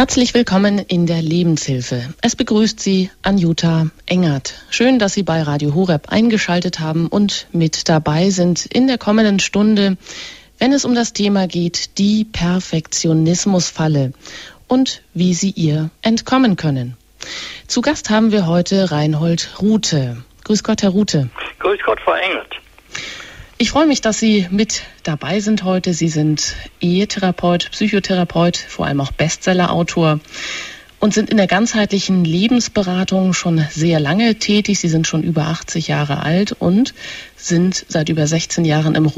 Herzlich willkommen in der Lebenshilfe. Es begrüßt Sie Anjuta Engert. Schön, dass Sie bei Radio Horeb eingeschaltet haben und mit dabei sind in der kommenden Stunde, wenn es um das Thema geht, die Perfektionismusfalle und wie Sie ihr entkommen können. Zu Gast haben wir heute Reinhold Ruthe. Grüß Gott, Herr Ruthe. Grüß Gott, Frau Engert. Ich freue mich, dass Sie mit dabei sind heute. Sie sind Ehetherapeut, Psychotherapeut, vor allem auch Bestsellerautor und sind in der ganzheitlichen Lebensberatung schon sehr lange tätig. Sie sind schon über 80 Jahre alt und sind seit über 16 Jahren im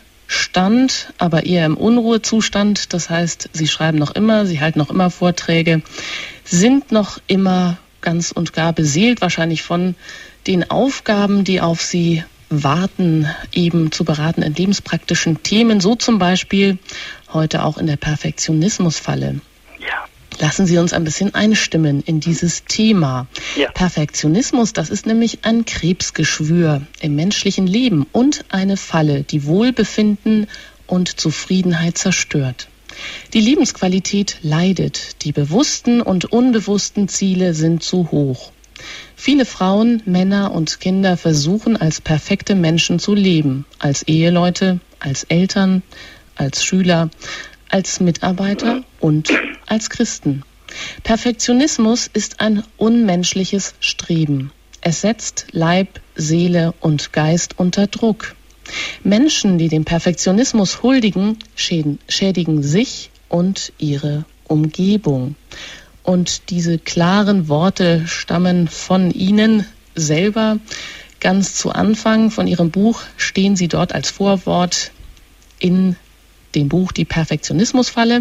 Ruhestand, aber eher im Unruhezustand. Das heißt, Sie schreiben noch immer, Sie halten noch immer Vorträge, sind noch immer ganz und gar beseelt wahrscheinlich von den Aufgaben, die auf Sie warten, eben zu beraten in lebenspraktischen Themen, so zum Beispiel heute auch in der Perfektionismusfalle. Ja. Lassen Sie uns ein bisschen einstimmen in dieses Thema. Ja. Perfektionismus, das ist nämlich ein Krebsgeschwür im menschlichen Leben und eine Falle, die Wohlbefinden und Zufriedenheit zerstört. Die Lebensqualität leidet, die bewussten und unbewussten Ziele sind zu hoch. Viele Frauen, Männer und Kinder versuchen, als perfekte Menschen zu leben, als Eheleute, als Eltern, als Schüler, als Mitarbeiter und als Christen. Perfektionismus ist ein unmenschliches Streben. Es setzt Leib, Seele und Geist unter Druck. Menschen, die dem Perfektionismus huldigen, schädigen sich und ihre Umgebung. Und diese klaren Worte stammen von Ihnen selber. Ganz zu Anfang von Ihrem Buch stehen Sie dort als Vorwort in dem Buch Die Perfektionismusfalle.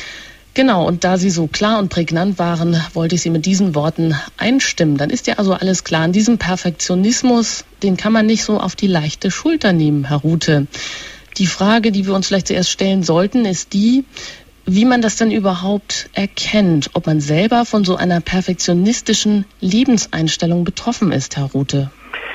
Genau, und da Sie so klar und prägnant waren, wollte ich Sie mit diesen Worten einstimmen. Dann ist ja also alles klar. An diesem Perfektionismus, den kann man nicht so auf die leichte Schulter nehmen, Herr Ruthe. Die Frage, die wir uns vielleicht zuerst stellen sollten, ist die, wie man das denn überhaupt erkennt, ob man selber von so einer perfektionistischen Lebenseinstellung betroffen ist, Herr Ruthe.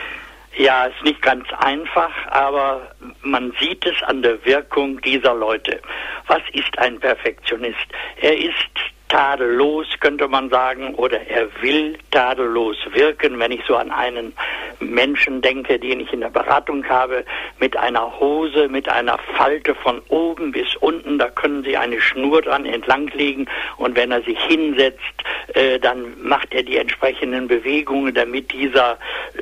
Ja, ist nicht ganz einfach, aber man sieht es an der Wirkung dieser Leute. Was ist ein Perfektionist? Er ist tadellos, könnte man sagen, oder er will tadellos wirken. Wenn ich so an einen Menschen denke, den ich in der Beratung habe, mit einer Hose, mit einer Falte von oben bis unten, da können Sie eine Schnur dran entlanglegen und wenn er sich hinsetzt, dann macht er die entsprechenden Bewegungen, damit dieser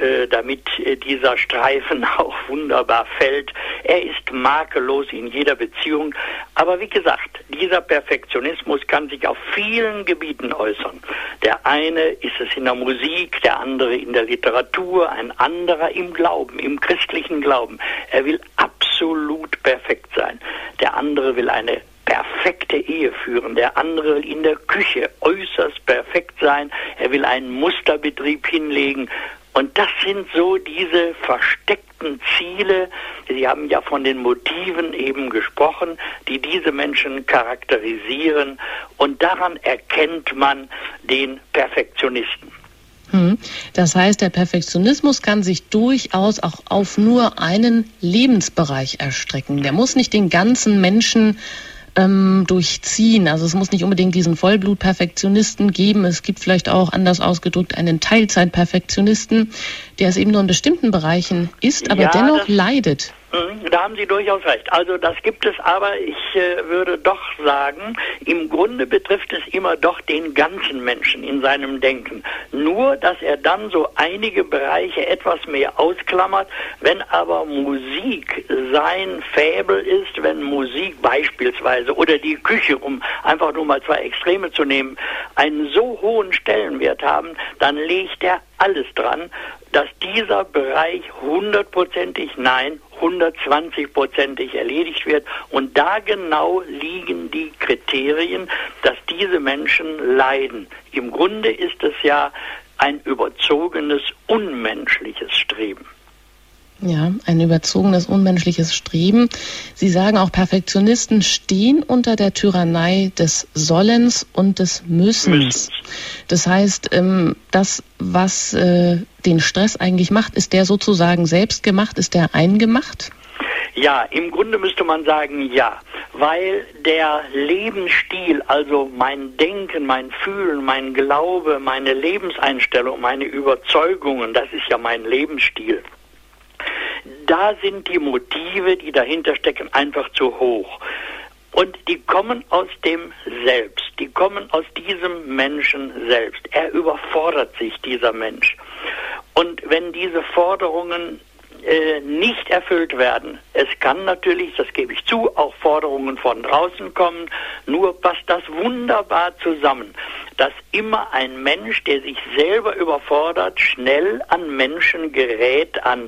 Streifen auch wunderbar fällt. Er ist makellos in jeder Beziehung. Aber wie gesagt, dieser Perfektionismus kann sich auf vielen Gebieten äußern. Der eine ist es in der Musik, der andere in der Literatur, ein anderer im Glauben, im christlichen Glauben. Er will absolut perfekt sein. Der andere will eine perfekte Ehe führen. Der andere will in der Küche äußerst perfekt sein. Er will einen Musterbetrieb hinlegen. Und das sind so diese versteckten Ziele, Sie haben ja von den Motiven eben gesprochen, die diese Menschen charakterisieren. Und daran erkennt man den Perfektionisten. Das heißt, der Perfektionismus kann sich durchaus auch auf nur einen Lebensbereich erstrecken. Der muss nicht den ganzen Menschen durchziehen. Also es muss nicht unbedingt diesen Vollblut-Perfektionisten geben. Es gibt vielleicht auch, anders ausgedrückt, einen Teilzeit-Perfektionisten, der es eben nur in bestimmten Bereichen ist, aber dennoch leidet. Da haben Sie durchaus recht. Also das gibt es, aber ich würde doch sagen, im Grunde betrifft es immer doch den ganzen Menschen in seinem Denken. Nur, dass er dann so einige Bereiche etwas mehr ausklammert. Wenn aber Musik sein Faible ist, wenn Musik beispielsweise oder die Küche, um einfach nur mal zwei Extreme zu nehmen, einen so hohen Stellenwert haben, dann legt er alles dran, dass dieser Bereich 100%, nein, 120%ig erledigt wird. Und da genau liegen die Kriterien, dass diese Menschen leiden. Im Grunde ist es ja ein überzogenes, unmenschliches Streben. Ja, ein überzogenes, unmenschliches Streben. Sie sagen auch, Perfektionisten stehen unter der Tyrannei des Sollens und des Müssens. Das heißt, das, was den Stress eigentlich macht, ist der sozusagen selbst gemacht, ist der eingemacht? Ja, im Grunde müsste man sagen, ja, weil der Lebensstil, also mein Denken, mein Fühlen, mein Glaube, meine Lebenseinstellung, meine Überzeugungen, das ist ja mein Lebensstil. Da sind die Motive, die dahinter stecken, einfach zu hoch. Und die kommen aus dem Selbst, die kommen aus diesem Menschen selbst. Er überfordert sich, dieser Mensch. Und wenn diese Forderungen nicht erfüllt werden, es kann natürlich, das gebe ich zu, auch Forderungen von draußen kommen, nur passt das wunderbar zusammen, dass immer ein Mensch, der sich selber überfordert, schnell an Menschen gerät, an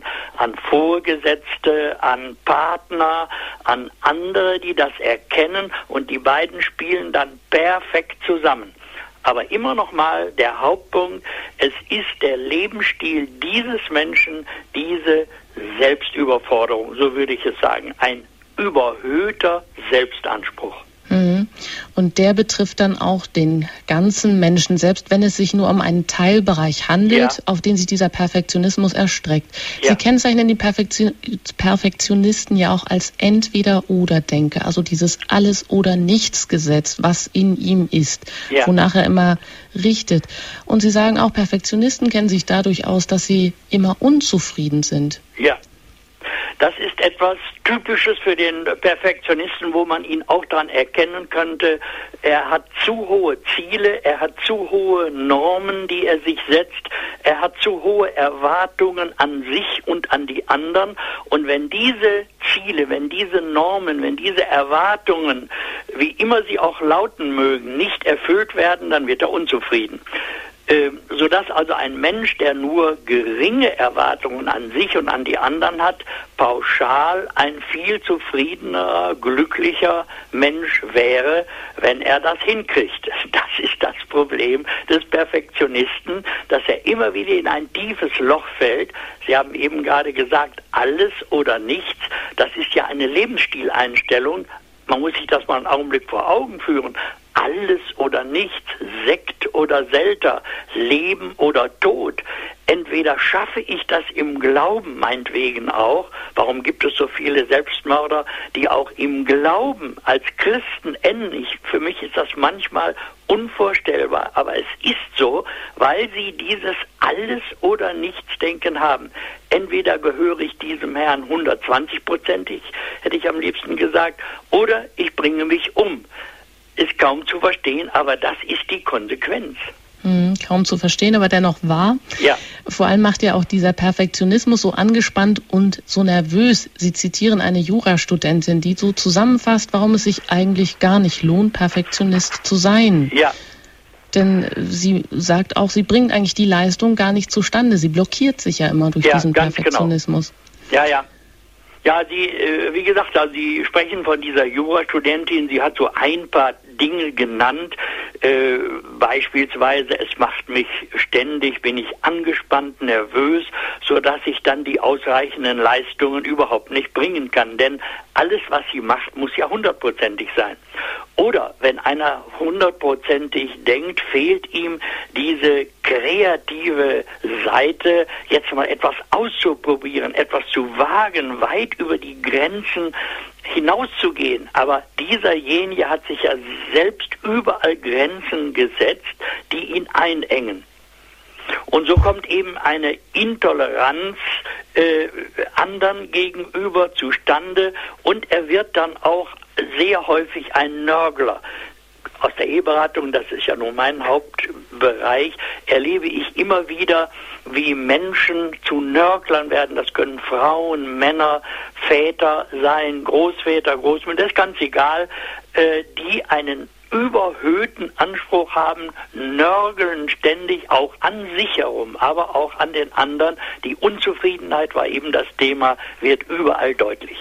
Vorgesetzte, an Partner, an andere, die das erkennen, und die beiden spielen dann perfekt zusammen. Aber immer noch mal der Hauptpunkt, es ist der Lebensstil dieses Menschen, diese Selbstüberforderung, so würde ich es sagen, ein überhöhter Selbstanspruch. Und der betrifft dann auch den ganzen Menschen, selbst wenn es sich nur um einen Teilbereich handelt, auf den sich dieser Perfektionismus erstreckt. Sie kennzeichnen die Perfektionisten ja auch als Entweder-oder-Denker, also dieses Alles-oder-Nichts-Gesetz, was in ihm ist, wonach er immer richtet. Und Sie sagen auch, Perfektionisten kennen sich dadurch aus, dass sie immer unzufrieden sind. Ja. Das ist etwas Typisches für den Perfektionisten, wo man ihn auch daran erkennen könnte. Er hat zu hohe Ziele, er hat zu hohe Normen, die er sich setzt, er hat zu hohe Erwartungen an sich und an die anderen. Und wenn diese Ziele, wenn diese Normen, wenn diese Erwartungen, wie immer sie auch lauten mögen, nicht erfüllt werden, dann wird er unzufrieden. Sodass also ein Mensch, der nur geringe Erwartungen an sich und an die anderen hat, pauschal ein viel zufriedener, glücklicher Mensch wäre, wenn er das hinkriegt. Das ist das Problem des Perfektionisten, dass er immer wieder in ein tiefes Loch fällt. Sie haben eben gerade gesagt, alles oder nichts, das ist ja eine Lebensstileinstellung. Man muss sich das mal einen Augenblick vor Augen führen. Alles oder nichts, Sekt oder Selter, Leben oder Tod. Entweder schaffe ich das im Glauben, meinetwegen auch. Warum gibt es so viele Selbstmörder, die auch im Glauben als Christen enden? Für mich ist das manchmal unvorstellbar, aber es ist so, weil sie dieses Alles- oder Nichts-Denken haben. Entweder gehöre ich diesem Herrn 120%, hätte ich am liebsten gesagt, oder ich bringe mich um. Ist kaum zu verstehen, aber das ist die Konsequenz. Kaum zu verstehen, aber dennoch wahr. Ja. Vor allem macht ja auch dieser Perfektionismus so angespannt und so nervös. Sie zitieren eine Jurastudentin, die so zusammenfasst, warum es sich eigentlich gar nicht lohnt, Perfektionist zu sein. Ja. Denn sie sagt auch, sie bringt eigentlich die Leistung gar nicht zustande. Sie blockiert sich ja immer durch diesen Perfektionismus. Genau. Ja. Ja, wie gesagt, also Sie sprechen von dieser Jurastudentin, sie hat so ein paar Dinge genannt, beispielsweise, es macht mich ständig, bin ich angespannt, nervös, sodass ich dann die ausreichenden Leistungen überhaupt nicht bringen kann, denn alles, was sie macht, muss ja 100%ig sein. Oder wenn einer 100%ig denkt, fehlt ihm diese kreative Seite, jetzt mal etwas auszuprobieren, etwas zu wagen, weit über die Grenzen hinauszugehen. Aber dieserjenige hat sich ja selbst überall Grenzen gesetzt, die ihn einengen. Und so kommt eben eine Intoleranz anderen gegenüber zustande und er wird dann auch sehr häufig ein Nörgler. Aus der Eheberatung, das ist ja nun mein Hauptbereich, erlebe ich immer wieder, wie Menschen zu Nörglern werden. Das können Frauen, Männer, Väter sein, Großväter, Großmütter, das ist ganz egal, die einen überhöhten Anspruch haben, nörgeln ständig auch an sich herum, aber auch an den anderen. Die Unzufriedenheit war eben das Thema, wird überall deutlich.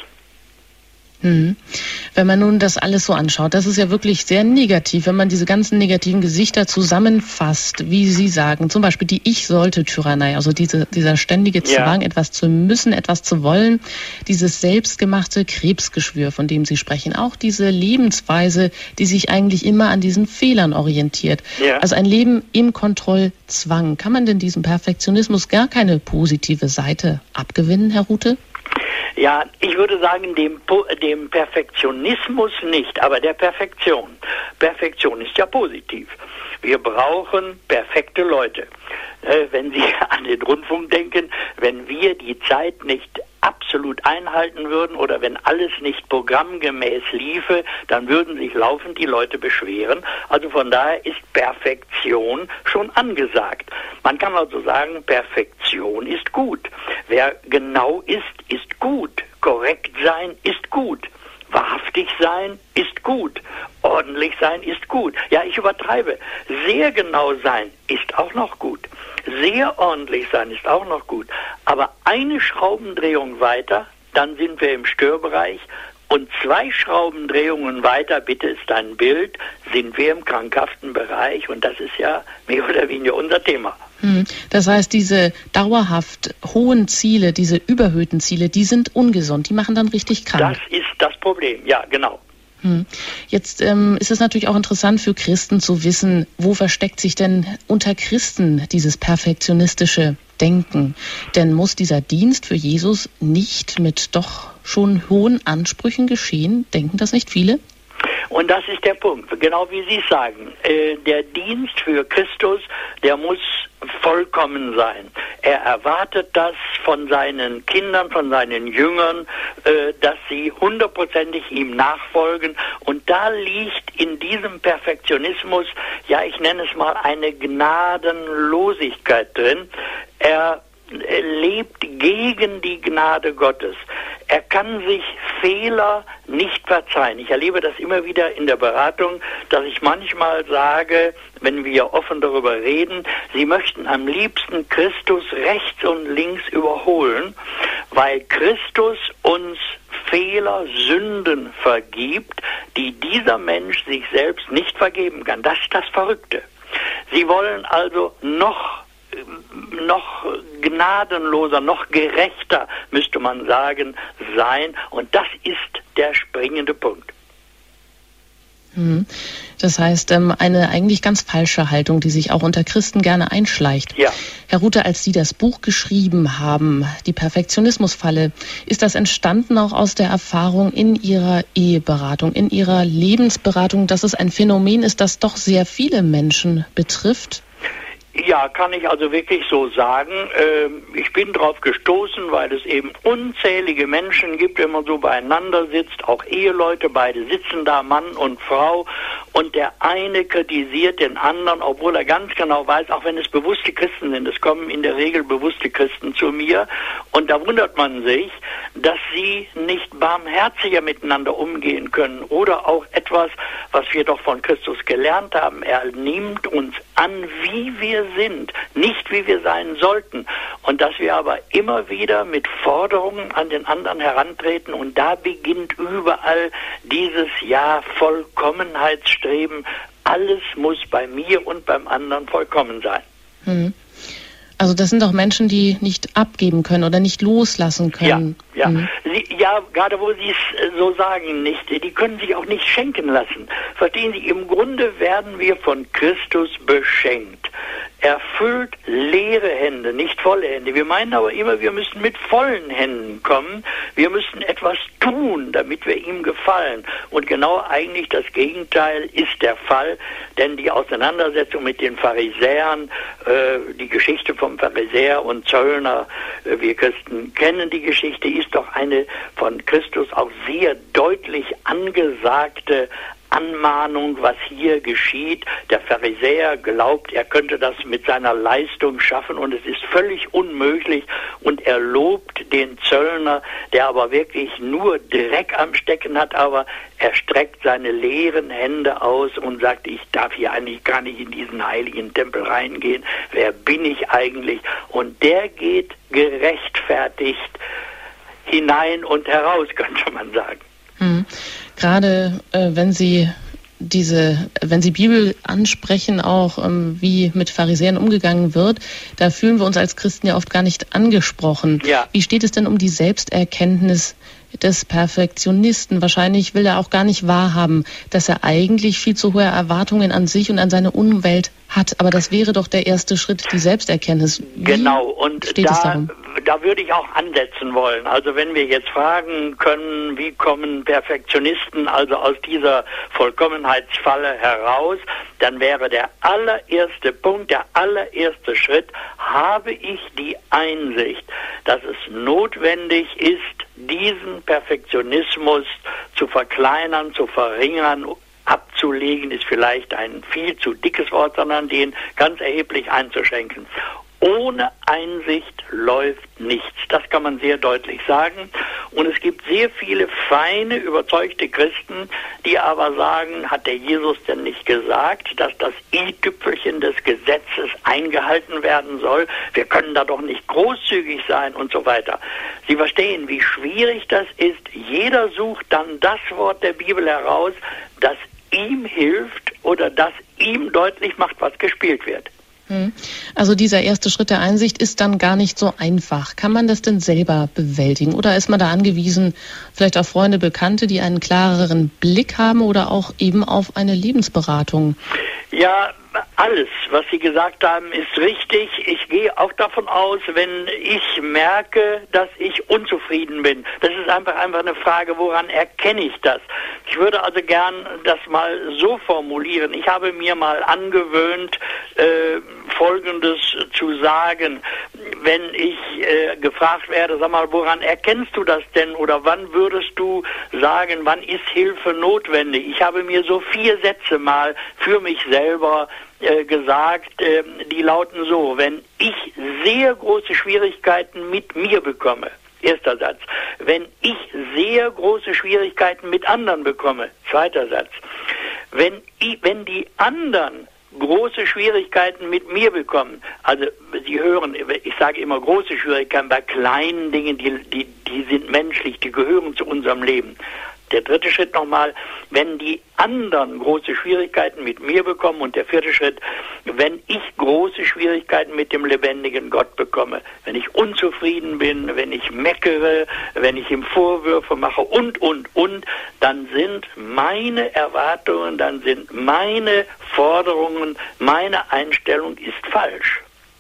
Wenn man nun das alles so anschaut, das ist ja wirklich sehr negativ, wenn man diese ganzen negativen Gesichter zusammenfasst, wie Sie sagen, zum Beispiel die Ich-sollte-Tyrannei, also dieser ständige Zwang, etwas zu müssen, etwas zu wollen, dieses selbstgemachte Krebsgeschwür, von dem Sie sprechen, auch diese Lebensweise, die sich eigentlich immer an diesen Fehlern orientiert. Ja. Also ein Leben im Kontrollzwang. Kann man denn diesem Perfektionismus gar keine positive Seite abgewinnen, Herr Ruthe? Ja, ich würde sagen, dem Perfektionismus nicht, aber der Perfektion. Perfektion ist ja positiv. Wir brauchen perfekte Leute. Wenn Sie an den Rundfunk denken, wenn wir die Zeit nicht absolut einhalten würden oder wenn alles nicht programmgemäß liefe, dann würden sich laufend die Leute beschweren. Also von daher ist Perfektion schon angesagt. Man kann also sagen, Perfektion ist gut. Wer genau ist, ist gut. Korrekt sein ist gut. Wahrhaftig sein ist gut. Ordentlich sein ist gut. Ja, ich übertreibe. Sehr genau sein ist auch noch gut. Sehr ordentlich sein ist auch noch gut. Aber eine Schraubendrehung weiter, dann sind wir im Störbereich. Und 2 Schraubendrehungen weiter, bitte ist ein Bild, sind wir im krankhaften Bereich. Und das ist ja mehr oder weniger unser Thema. Das heißt, diese dauerhaft hohen Ziele, diese überhöhten Ziele, die sind ungesund. Die machen dann richtig krank. Das ist das Problem, ja, genau. Jetzt ist es natürlich auch interessant für Christen zu wissen, wo versteckt sich denn unter Christen dieses perfektionistische Denken? Denn muss dieser Dienst für Jesus nicht mit doch schon hohen Ansprüchen geschehen? Denken das nicht viele? Und das ist der Punkt, genau wie Sie sagen. Der Dienst für Christus, der muss vollkommen sein. Er erwartet das von seinen Kindern, von seinen Jüngern, dass sie 100%ig ihm nachfolgen. Und da liegt in diesem Perfektionismus, ja, ich nenne es mal eine Gnadenlosigkeit drin. Er lebt gegen die Gnade Gottes. Er kann sich Fehler nicht verzeihen. Ich erlebe das immer wieder in der Beratung, dass ich manchmal sage, wenn wir offen darüber reden, Sie möchten am liebsten Christus rechts und links überholen, weil Christus uns Fehler, Sünden vergibt, die dieser Mensch sich selbst nicht vergeben kann. Das ist das Verrückte. Sie wollen also noch gnadenloser, noch gerechter, müsste man sagen, sein. Und das ist der springende Punkt. Das heißt, eine eigentlich ganz falsche Haltung, die sich auch unter Christen gerne einschleicht. Ja. Herr Ruther, als Sie das Buch geschrieben haben, die Perfektionismusfalle, ist das entstanden auch aus der Erfahrung in Ihrer Eheberatung, in Ihrer Lebensberatung, dass es ein Phänomen ist, das doch sehr viele Menschen betrifft? Ja, kann ich also wirklich so sagen. Ich bin drauf gestoßen, weil es eben unzählige Menschen gibt, wenn man so beieinander sitzt, auch Eheleute, beide sitzen da, Mann und Frau, und der eine kritisiert den anderen, obwohl er ganz genau weiß, auch wenn es bewusste Christen sind, es kommen in der Regel bewusste Christen zu mir, und da wundert man sich, dass sie nicht barmherziger miteinander umgehen können, oder auch etwas, was wir doch von Christus gelernt haben, er nimmt uns an, wie wir sind, nicht wie wir sein sollten, und dass wir aber immer wieder mit Forderungen an den anderen herantreten, und da beginnt überall dieses Vollkommenheitsstreben. Alles muss bei mir und beim anderen vollkommen sein. Also das sind doch Menschen, die nicht abgeben können oder nicht loslassen können. Ja. Ja, gerade wo Sie es so sagen, nicht, die können sich auch nicht schenken lassen. Verstehen Sie, im Grunde werden wir von Christus beschenkt. Er füllt leere Hände, nicht volle Hände. Wir meinen aber immer, wir müssen mit vollen Händen kommen. Wir müssen etwas tun, damit wir ihm gefallen. Und genau eigentlich das Gegenteil ist der Fall, denn die Auseinandersetzung mit den Pharisäern, die Geschichte vom Pharisäer und Zöllner, wir Christen kennen die Geschichte, ist doch eine von Christus auch sehr deutlich angesagte Anmahnung, was hier geschieht. Der Pharisäer glaubt, er könnte das mit seiner Leistung schaffen, und es ist völlig unmöglich, und er lobt den Zöllner, der aber wirklich nur Dreck am Stecken hat, aber er streckt seine leeren Hände aus und sagt, ich darf hier eigentlich gar nicht in diesen heiligen Tempel reingehen. Wer bin ich eigentlich? Und der geht gerechtfertigt hinein und heraus, könnte man sagen. Gerade wenn Sie Bibel ansprechen, auch wie mit Pharisäern umgegangen wird, da fühlen wir uns als Christen ja oft gar nicht angesprochen. Ja. Wie steht es denn um die Selbsterkenntnis des Perfektionisten? Wahrscheinlich will er auch gar nicht wahrhaben, dass er eigentlich viel zu hohe Erwartungen an sich und an seine Umwelt hat. Aber das wäre doch der erste Schritt, die Selbsterkenntnis. Wie genau, und steht es darum? da würde ich auch ansetzen wollen. Also wenn wir jetzt fragen können, wie kommen Perfektionisten also aus dieser Vollkommenheitsfalle heraus, dann wäre der allererste Punkt, der allererste Schritt, habe ich die Einsicht, dass es notwendig ist, diesen Perfektionismus zu verkleinern, zu verringern, abzulegen, ist vielleicht ein viel zu dickes Wort, sondern den ganz erheblich einzuschränken. Ohne Einsicht läuft nichts. Das kann man sehr deutlich sagen. Und es gibt sehr viele feine, überzeugte Christen, die aber sagen, hat der Jesus denn nicht gesagt, dass das i-Tüpfelchen des Gesetzes eingehalten werden soll? Wir können da doch nicht großzügig sein und so weiter. Sie verstehen, wie schwierig das ist. Jeder sucht dann das Wort der Bibel heraus, das ihm hilft oder das ihm deutlich macht, was gespielt wird. Also dieser erste Schritt der Einsicht ist dann gar nicht so einfach. Kann man das denn selber bewältigen? Oder ist man da angewiesen, vielleicht auf Freunde, Bekannte, die einen klareren Blick haben oder auch eben auf eine Lebensberatung? Ja, alles, was Sie gesagt haben, ist richtig. Ich gehe auch davon aus, wenn ich merke, dass ich unzufrieden bin. Das ist einfach eine Frage, woran erkenne ich das? Ich würde also gern das mal so formulieren. Ich habe mir mal angewöhnt, Folgendes zu sagen, wenn ich gefragt werde, sag mal, woran erkennst du das denn oder wann würdest du sagen, wann ist Hilfe notwendig? Ich habe mir so 4 Sätze mal für mich selber gesagt, die lauten so: Wenn ich sehr große Schwierigkeiten mit mir bekomme, erster Satz. Wenn ich sehr große Schwierigkeiten mit anderen bekomme, zweiter Satz. Wenn die anderen große Schwierigkeiten mit mir bekommen, also Sie hören, ich sage immer große Schwierigkeiten bei kleinen Dingen, die sind menschlich, die gehören zu unserem Leben. Der dritte Schritt nochmal, wenn die anderen große Schwierigkeiten mit mir bekommen, und der vierte Schritt, wenn ich große Schwierigkeiten mit dem lebendigen Gott bekomme, wenn ich unzufrieden bin, wenn ich meckere, wenn ich ihm Vorwürfe mache und, dann sind meine Erwartungen, dann sind meine Forderungen, meine Einstellung ist falsch.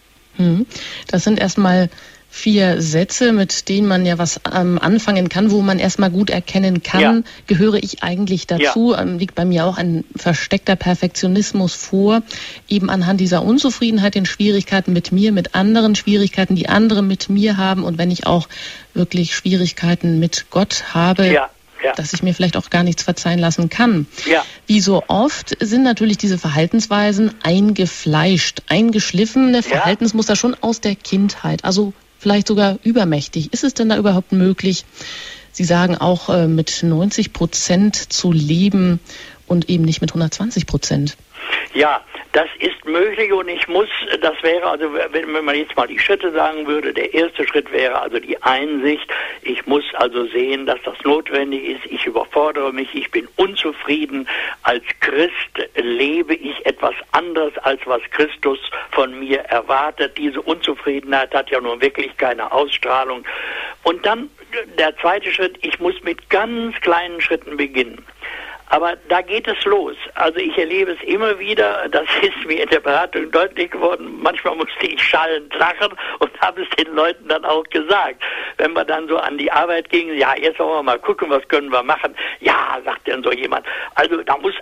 Das sind erstmal 4 Sätze, mit denen man ja was anfangen kann, wo man erstmal gut erkennen kann, gehöre ich eigentlich dazu, liegt bei mir auch ein versteckter Perfektionismus vor, eben anhand dieser Unzufriedenheit, den Schwierigkeiten mit mir, mit anderen, Schwierigkeiten, die andere mit mir haben, und wenn ich auch wirklich Schwierigkeiten mit Gott habe, dass ich mir vielleicht auch gar nichts verzeihen lassen kann. Wie so oft sind natürlich diese Verhaltensweisen eingefleischt, eingeschliffene Verhaltensmuster schon aus der Kindheit, also vielleicht sogar übermächtig. Ist es denn da überhaupt möglich, Sie sagen auch mit 90% zu leben und eben nicht mit 120%? Ja, das ist möglich, und das wäre also, wenn man jetzt mal die Schritte sagen würde, der erste Schritt wäre also die Einsicht, ich muss also sehen, dass das notwendig ist, ich überfordere mich, ich bin unzufrieden, als Christ lebe ich etwas anderes, als was Christus von mir erwartet. Diese Unzufriedenheit hat ja nun wirklich keine Ausstrahlung. Und dann der zweite Schritt, ich muss mit ganz kleinen Schritten beginnen. Aber da geht es los. Also ich erlebe es immer wieder, das ist mir in der Beratung deutlich geworden, manchmal musste ich schallend lachen und habe es den Leuten dann auch gesagt. Wenn wir dann so an die Arbeit gingen, ja, jetzt wollen wir mal gucken, was können wir machen. Ja, sagt dann so jemand, also da muss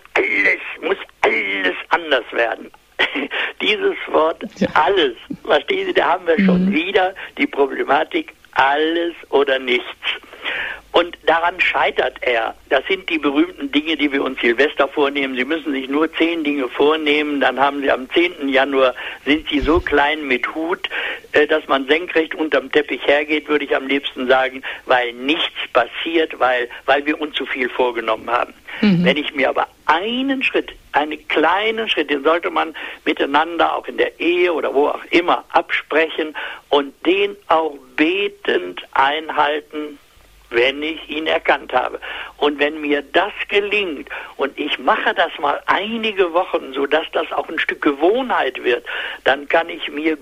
alles anders werden. Dieses Wort, alles, verstehen Sie, da haben wir schon wieder die Problematik, alles oder nichts. Und daran scheitert er. Das sind die berühmten Dinge, die wir uns Silvester vornehmen. Sie müssen sich nur 10 Dinge vornehmen, dann haben Sie am 10. Januar, sind Sie so klein mit Hut, dass man senkrecht unterm Teppich hergeht, würde ich am liebsten sagen, weil nichts passiert, weil wir uns zu viel vorgenommen haben. Wenn ich mir aber einen kleinen Schritt, den sollte man miteinander auch in der Ehe oder wo auch immer absprechen und den auch betend einhalten, wenn ich ihn erkannt habe. Und wenn mir das gelingt und ich mache das mal einige Wochen, sodass das auch ein Stück Gewohnheit wird, dann kann ich mir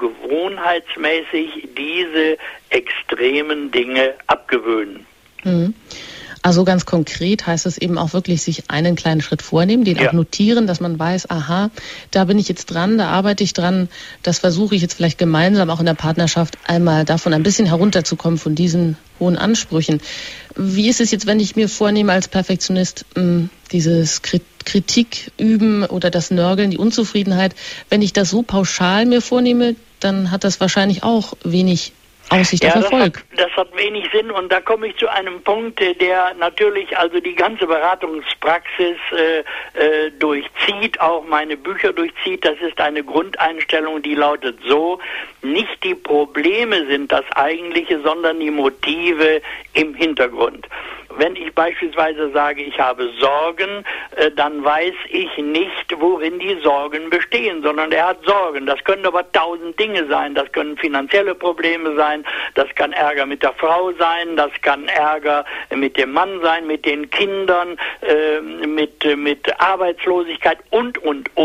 gewohnheitsmäßig diese extremen Dinge abgewöhnen. Also ganz konkret heißt es eben auch wirklich, sich einen kleinen Schritt vornehmen, den auch notieren, dass man weiß, aha, da bin ich jetzt dran, da arbeite ich dran, das versuche ich jetzt vielleicht gemeinsam auch in der Partnerschaft einmal davon ein bisschen herunterzukommen, von diesen hohen Ansprüchen. Wie ist es jetzt, wenn ich mir vornehme als Perfektionist, dieses Kritik üben oder das Nörgeln, die Unzufriedenheit, wenn ich das so pauschal mir vornehme, dann hat das wahrscheinlich auch wenig Aussicht auf Erfolg. Das hat wenig Sinn, und da komme ich zu einem Punkt, der natürlich also die ganze Beratungspraxis durchzieht, auch meine Bücher durchzieht. Das ist eine Grundeinstellung, die lautet so: Nicht die Probleme sind das Eigentliche, sondern die Motive im Hintergrund. Wenn ich beispielsweise sage, ich habe Sorgen, dann weiß ich nicht, worin die Sorgen bestehen, sondern er hat Sorgen. Das können aber 1000 Dinge sein. Das können finanzielle Probleme sein, das kann Ärger mit der Frau sein, das kann Ärger mit dem Mann sein, mit den Kindern, mit Arbeitslosigkeit und.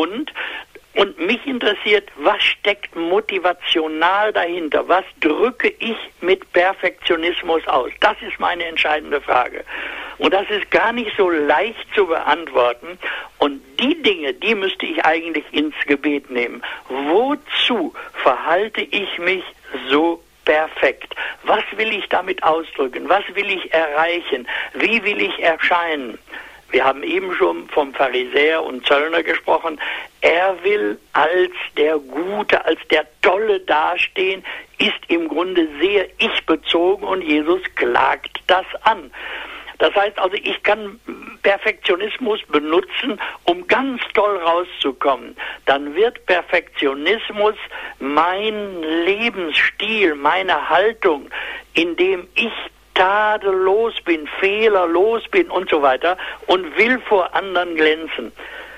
Und mich interessiert, was steckt motivational dahinter? Was drücke ich mit Perfektionismus aus? Das ist meine entscheidende Frage. Und das ist gar nicht so leicht zu beantworten. Und die Dinge, die müsste ich eigentlich ins Gebet nehmen. Wozu verhalte ich mich so perfekt? Was will ich damit ausdrücken? Was will ich erreichen? Wie will ich erscheinen? Wir haben eben schon vom Pharisäer und Zöllner gesprochen. Er will als der Gute, als der Tolle dastehen, ist im Grunde sehr ich-bezogen, und Jesus klagt das an. Das heißt also, ich kann Perfektionismus benutzen, um ganz toll rauszukommen. Dann wird Perfektionismus mein Lebensstil, meine Haltung, indem ich tadellos bin, fehlerlos bin und so weiter und will vor anderen glänzen.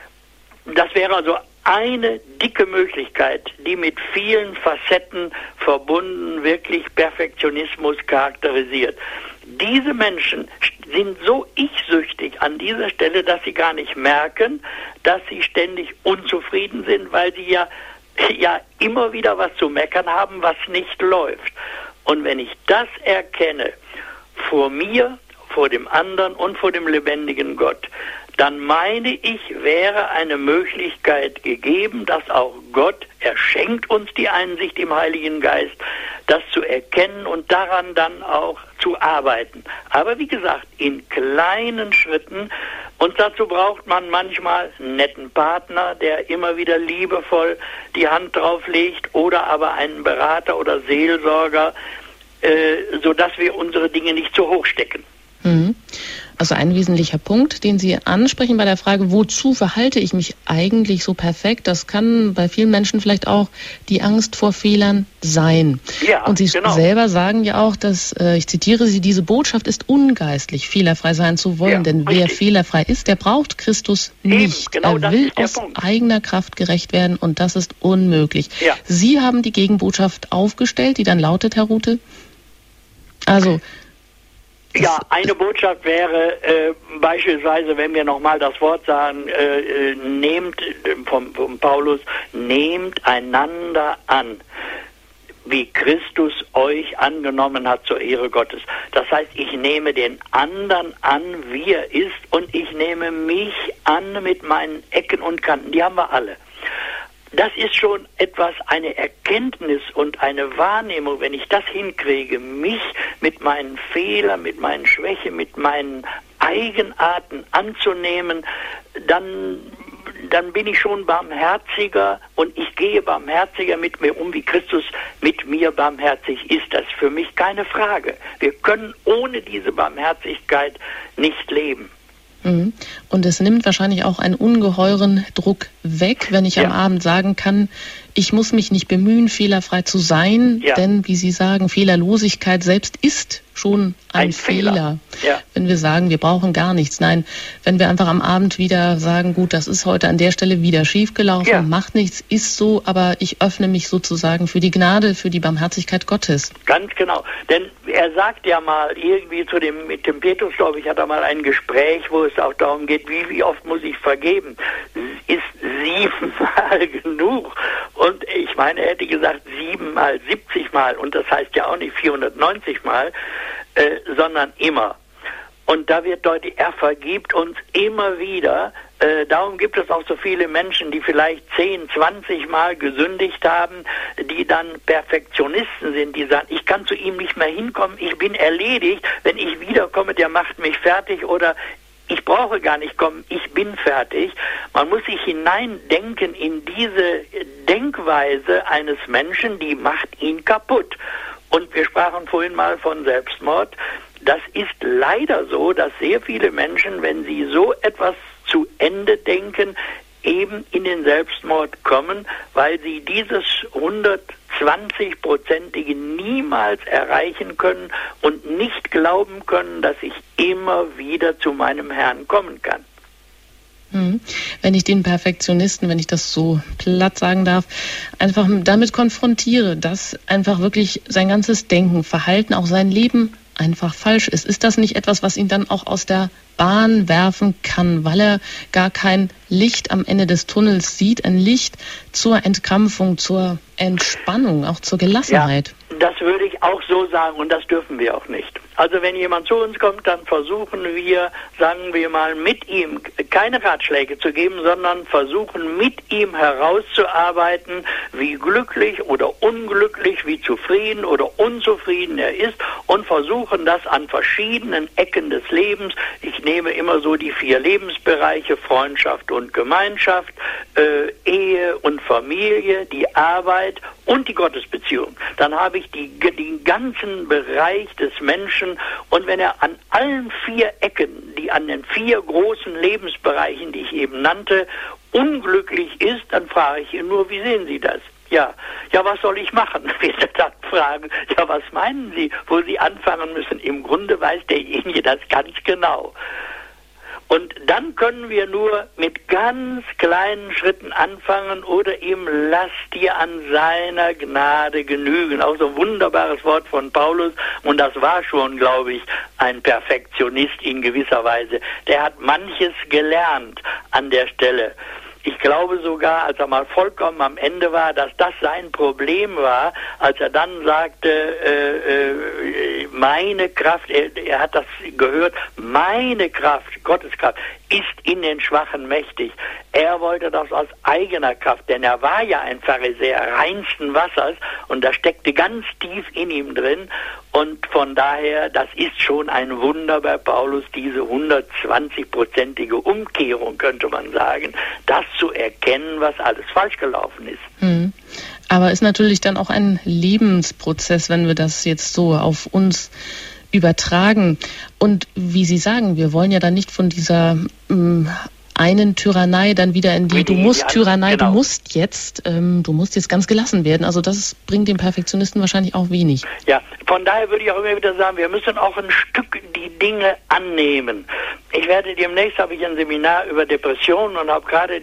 Das wäre also eine dicke Möglichkeit, die mit vielen Facetten verbunden wirklich Perfektionismus charakterisiert. Diese Menschen sind so ich-süchtig an dieser Stelle, dass sie gar nicht merken, dass sie ständig unzufrieden sind, weil sie ja immer wieder was zu meckern haben, was nicht läuft. Und wenn ich das erkenne, vor mir, vor dem anderen und vor dem lebendigen Gott, dann meine ich, wäre eine Möglichkeit gegeben, dass auch Gott, er schenkt uns die Einsicht im Heiligen Geist, das zu erkennen und daran dann auch zu arbeiten. Aber wie gesagt, in kleinen Schritten, und dazu braucht man manchmal einen netten Partner, der immer wieder liebevoll die Hand drauf legt, oder aber einen Berater oder Seelsorger, sodass wir unsere Dinge nicht zu hoch stecken. Also ein wesentlicher Punkt, den Sie ansprechen bei der Frage, wozu verhalte ich mich eigentlich so perfekt, das kann bei vielen Menschen vielleicht auch die Angst vor Fehlern sein. Ja, und Sie selber sagen ja auch, dass, ich zitiere Sie, diese Botschaft ist ungeistlich, fehlerfrei sein zu wollen, denn wer fehlerfrei ist, der braucht Christus nicht. Er will aus eigener Kraft gerecht werden, und das ist unmöglich. Ja. Sie haben die Gegenbotschaft aufgestellt, die dann lautet, Herr Ruthe? Also... Ja, eine Botschaft wäre beispielsweise, wenn wir nochmal das Wort sagen, nehmt vom Paulus, nehmt einander an, wie Christus euch angenommen hat zur Ehre Gottes. Das heißt, ich nehme den anderen an, wie er ist, und ich nehme mich an mit meinen Ecken und Kanten. Die haben wir alle. Das ist schon etwas, eine Erkenntnis und eine Wahrnehmung, wenn ich das hinkriege, mich mit meinen Fehlern, mit meinen Schwächen, mit meinen Eigenarten anzunehmen, dann bin ich schon barmherziger, und ich gehe barmherziger mit mir um, wie Christus mit mir barmherzig ist. Das ist für mich keine Frage. Wir können ohne diese Barmherzigkeit nicht leben. Und es nimmt wahrscheinlich auch einen ungeheuren Druck weg, wenn ich am Abend sagen kann, ich muss mich nicht bemühen, fehlerfrei zu sein, denn, wie Sie sagen, Fehlerlosigkeit selbst ist schon ein Fehler. Ja. Wenn wir sagen, wir brauchen gar nichts. Nein, wenn wir einfach am Abend wieder sagen, gut, das ist heute an der Stelle wieder schiefgelaufen, macht nichts, ist so, aber ich öffne mich sozusagen für die Gnade, für die Barmherzigkeit Gottes. Ganz genau. Denn er sagt ja mal irgendwie mit dem Petrus, glaube ich, hat er mal ein Gespräch, wo es auch darum geht, wie oft muss ich vergeben? Ist 7-mal genug? Und ich meine, er hätte gesagt 7-mal, 70-mal, und das heißt ja auch nicht 490-mal, sondern immer. Und da wird deutlich, er vergibt uns immer wieder. Darum gibt es auch so viele Menschen, die vielleicht 10, 20 Mal gesündigt haben, die dann Perfektionisten sind, die sagen, ich kann zu ihm nicht mehr hinkommen, ich bin erledigt, wenn ich wiederkomme, der macht mich fertig, oder ich brauche gar nicht kommen, ich bin fertig. Man muss sich hineindenken in diese Denkweise eines Menschen, die macht ihn kaputt. Und wir sprachen vorhin mal von Selbstmord. Das ist leider so, dass sehr viele Menschen, wenn sie so etwas zu Ende denken, eben in den Selbstmord kommen, weil sie dieses 120-prozentige niemals erreichen können und nicht glauben können, dass ich immer wieder zu meinem Herrn kommen kann. Wenn ich den Perfektionisten, wenn ich das so platt sagen darf, einfach damit konfrontiere, dass einfach wirklich sein ganzes Denken, Verhalten, auch sein Leben einfach falsch ist das nicht etwas, was ihn dann auch aus der Bahn werfen kann, weil er gar kein Licht am Ende des Tunnels sieht, ein Licht zur Entkrampfung, zur Entspannung, auch zur Gelassenheit? Ja, das würde ich auch so sagen, und das dürfen wir auch nicht. Also wenn jemand zu uns kommt, dann versuchen wir, sagen wir mal, mit ihm keine Ratschläge zu geben, sondern versuchen mit ihm herauszuarbeiten, wie glücklich oder unglücklich, wie zufrieden oder unzufrieden er ist, und versuchen das an verschiedenen Ecken des Lebens. Ich nehme immer so die 4 Lebensbereiche: Freundschaft und Gemeinschaft, Ehe und Familie, die Arbeit und die Gottesbeziehung. Dann habe ich den ganzen Bereich des Menschen, und wenn er an allen 4 Ecken, die an den 4 großen Lebensbereichen, die ich eben nannte, unglücklich ist, dann frage ich ihn nur, wie sehen Sie das? Ja, was soll ich machen? Wird er dann fragen, ja, was meinen Sie, wo Sie anfangen müssen? Im Grunde weiß derjenige das ganz genau. Und dann können wir nur mit ganz kleinen Schritten anfangen oder ihm lass dir an seiner Gnade genügen. Auch so ein wunderbares Wort von Paulus, und das war schon, glaube ich, ein Perfektionist in gewisser Weise. Der hat manches gelernt an der Stelle. Ich glaube sogar, als er mal vollkommen am Ende war, dass das sein Problem war, als er dann sagte, meine Kraft, er hat das gehört, meine Kraft, Gottes Kraft, ist in den Schwachen mächtig. Er wollte das aus eigener Kraft, denn er war ja ein Pharisäer reinsten Wassers, und das steckte ganz tief in ihm drin. Und von daher, das ist schon ein Wunder bei Paulus, diese 120-prozentige Umkehrung, könnte man sagen, das zu erkennen, was alles falsch gelaufen ist. Aber ist natürlich dann auch ein Lebensprozess, wenn wir das jetzt so auf uns übertragen. Und wie Sie sagen, wir wollen ja dann nicht von dieser einen Tyrannei dann wieder in die Du-musst-Tyrannei, genau. Du musst jetzt ganz gelassen werden. Also das bringt dem Perfektionisten wahrscheinlich auch wenig. Ja, von daher würde ich auch immer wieder sagen, wir müssen auch ein Stück die Dinge annehmen. Ich werde demnächst, habe ich ein Seminar über Depressionen und habe gerade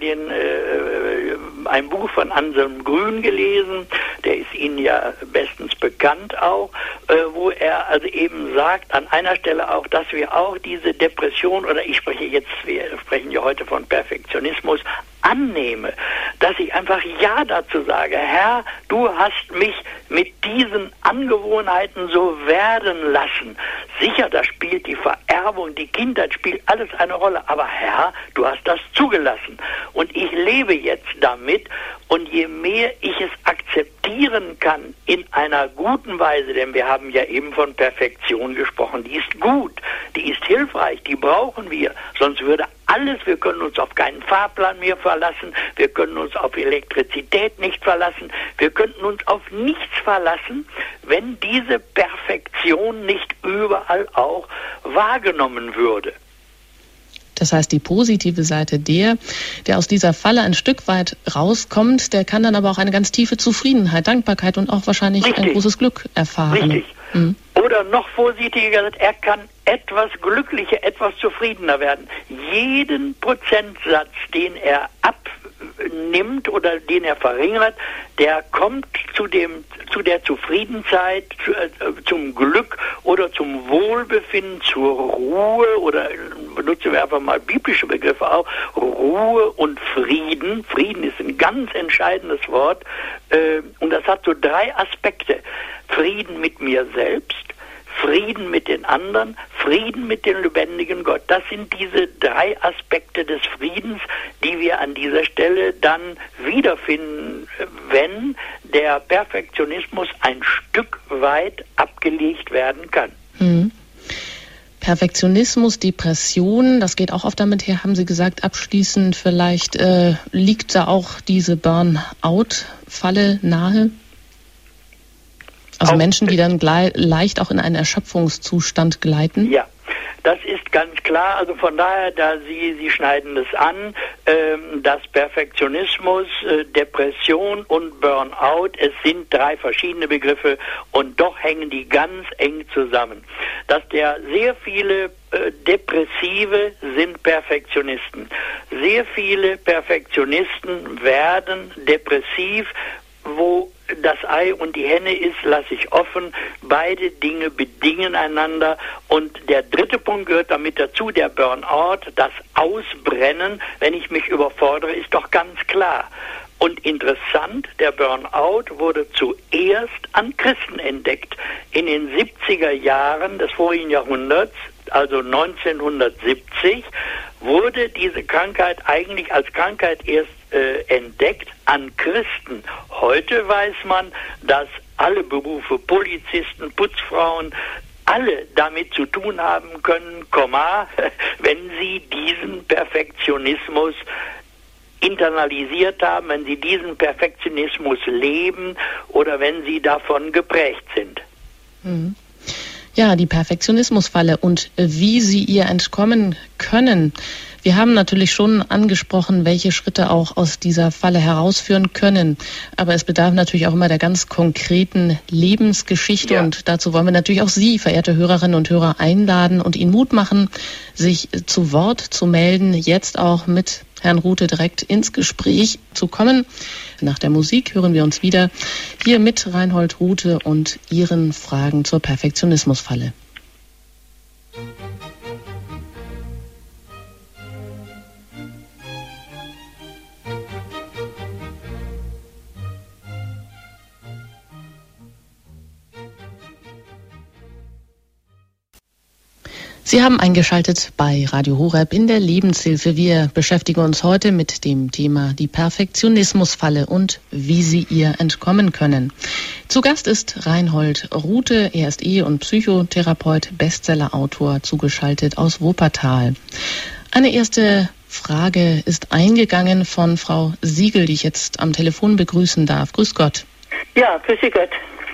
ein Buch von Anselm Grün gelesen, der ist Ihnen ja bestens bekannt auch, wo er also eben sagt, an einer Stelle auch, dass wir auch diese Depression, oder wir sprechen ja heute von Perfektionismus, annehme, dass ich einfach Ja dazu sage, Herr, du hast mich mit diesen Angewohnheiten so werden lassen. Sicher, da spielt die Vererbung, die Kindheit spielt alles eine Rolle, aber Herr, du hast das zugelassen und ich lebe jetzt damit, und je mehr ich es akzeptieren kann in einer guten Weise, denn wir haben ja eben von Perfektion gesprochen, die ist gut, die ist hilfreich, die brauchen wir, sonst würde alles, wir können uns auf keinen Fahrplan mehr verlassen, wir können uns auf Elektrizität nicht verlassen, wir könnten uns auf nichts verlassen, wenn diese Perfektion nicht überall auch wahrgenommen würde. Das heißt, die positive Seite, der aus dieser Falle ein Stück weit rauskommt, der kann dann aber auch eine ganz tiefe Zufriedenheit, Dankbarkeit und auch wahrscheinlich ein großes Glück erfahren. Richtig. Oder noch vorsichtiger gesagt, er kann etwas glücklicher, etwas zufriedener werden. Jeden Prozentsatz, den er abnimmt oder den er verringert, der kommt zu der Zufriedenheit, zum Glück oder zum Wohlbefinden, zur Ruhe, oder benutzen wir einfach mal biblische Begriffe auch, Ruhe und Frieden. Frieden ist ein ganz entscheidendes Wort, und das hat so 3 Aspekte. Frieden mit mir selbst, Frieden mit den anderen, Frieden mit dem lebendigen Gott. Das sind diese 3 Aspekte des Friedens, die wir an dieser Stelle dann wiederfinden, wenn der Perfektionismus ein Stück weit abgelegt werden kann. Perfektionismus, Depression, das geht auch oft damit her, haben Sie gesagt, abschließend vielleicht liegt da auch diese Burnout-Falle nahe? Also auch Menschen, die dann leicht auch in einen Erschöpfungszustand gleiten? Ja, das ist ganz klar. Also von daher, Sie schneiden es an, dass Perfektionismus, Depression und Burnout, es sind 3 verschiedene Begriffe und doch hängen die ganz eng zusammen. Dass sehr viele Depressive sind Perfektionisten. Sehr viele Perfektionisten werden depressiv, wo das Ei und die Henne ist, lasse ich offen. Beide Dinge bedingen einander. Und der 3. Punkt gehört damit dazu, der Burnout, das Ausbrennen, wenn ich mich überfordere, ist doch ganz klar. Und interessant, der Burnout wurde zuerst an Christen entdeckt. In den 70er Jahren des vorigen Jahrhunderts, also 1970, wurde diese Krankheit eigentlich als Krankheit erst entdeckt an Christen. Heute weiß man, dass alle Berufe, Polizisten, Putzfrauen, alle damit zu tun haben können, wenn sie diesen Perfektionismus internalisiert haben, wenn sie diesen Perfektionismus leben oder wenn sie davon geprägt sind. Ja, die Perfektionismusfalle und wie Sie ihr entkommen können. Wir haben natürlich schon angesprochen, welche Schritte auch aus dieser Falle herausführen können. Aber es bedarf natürlich auch immer der ganz konkreten Lebensgeschichte. Ja. Und dazu wollen wir natürlich auch Sie, verehrte Hörerinnen und Hörer, einladen und Ihnen Mut machen, sich zu Wort zu melden, jetzt auch mit Herrn Ruthe direkt ins Gespräch zu kommen. Nach der Musik hören wir uns wieder hier mit Reinhold Ruthe und Ihren Fragen zur Perfektionismusfalle. Sie haben eingeschaltet bei Radio Horeb in der Lebenshilfe. Wir beschäftigen uns heute mit dem Thema die Perfektionismusfalle und wie Sie ihr entkommen können. Zu Gast ist Reinhold Ruthe. Er ist Ehe- und Psychotherapeut, Bestsellerautor, zugeschaltet aus Wuppertal. Eine erste Frage ist eingegangen von Frau Siegel, die ich jetzt am Telefon begrüßen darf. Grüß Gott. Ja, grüß Gott.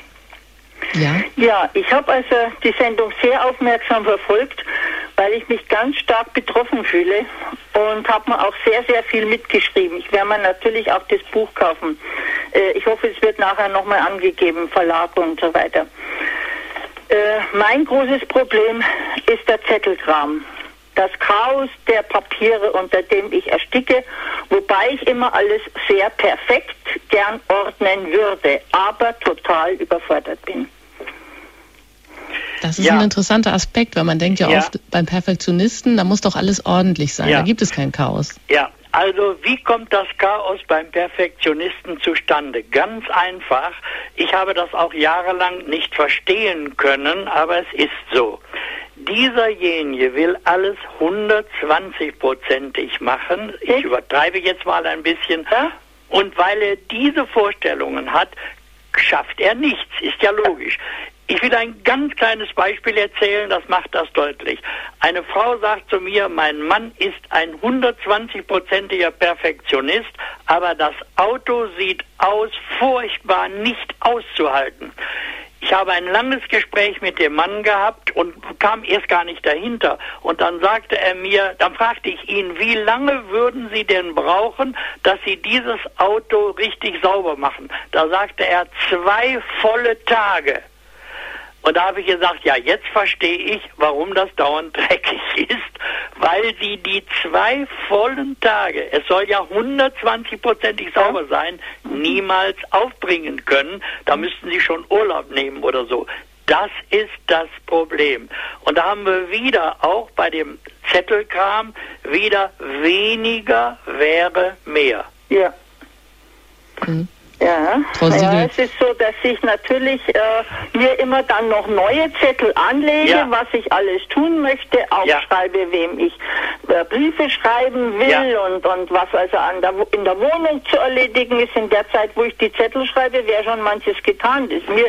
Ja, ich habe also die Sendung sehr aufmerksam verfolgt, weil ich mich ganz stark betroffen fühle und habe mir auch sehr, sehr viel mitgeschrieben. Ich werde mir natürlich auch das Buch kaufen. Ich hoffe, es wird nachher nochmal angegeben, Verlag und so weiter. Mein großes Problem ist der Zettelkram. Das Chaos der Papiere, unter dem ich ersticke, wobei ich immer alles sehr perfekt gern ordnen würde, aber total überfordert bin. Das ist ein interessanter Aspekt, weil man denkt ja oft beim Perfektionisten, da muss doch alles ordentlich sein, da gibt es kein Chaos. Ja, also wie kommt das Chaos beim Perfektionisten zustande? Ganz einfach, ich habe das auch jahrelang nicht verstehen können, aber es ist so. Dieserjenige will alles 120%ig machen, ich übertreibe jetzt mal ein bisschen, und weil er diese Vorstellungen hat, schafft er nichts, ist ja logisch. Ich will ein ganz kleines Beispiel erzählen, das macht das deutlich. Eine Frau sagt zu mir, mein Mann ist ein 120%iger Perfektionist, aber das Auto sieht aus, furchtbar nicht auszuhalten. Ich habe ein langes Gespräch mit dem Mann gehabt und kam erst gar nicht dahinter. Und dann sagte er mir, dann fragte ich ihn, wie lange würden Sie denn brauchen, dass Sie dieses Auto richtig sauber machen? Da sagte er, 2 volle Tage. Und da habe ich gesagt, ja, jetzt verstehe ich, warum das dauernd dreckig ist, weil sie die 2 vollen Tage, es soll ja 120%ig sauber sein, niemals aufbringen können. Da müssten sie schon Urlaub nehmen oder so. Das ist das Problem. Und da haben wir wieder auch bei dem Zettelkram wieder weniger wäre mehr. Ja. Ja, Frau Siegel. Ja, es ist so, dass ich natürlich mir immer dann noch neue Zettel anlege, was ich alles tun möchte, aufschreibe, wem ich Briefe schreiben will und was also in der Wohnung zu erledigen ist. In der Zeit, wo ich die Zettel schreibe, wäre schon manches getan.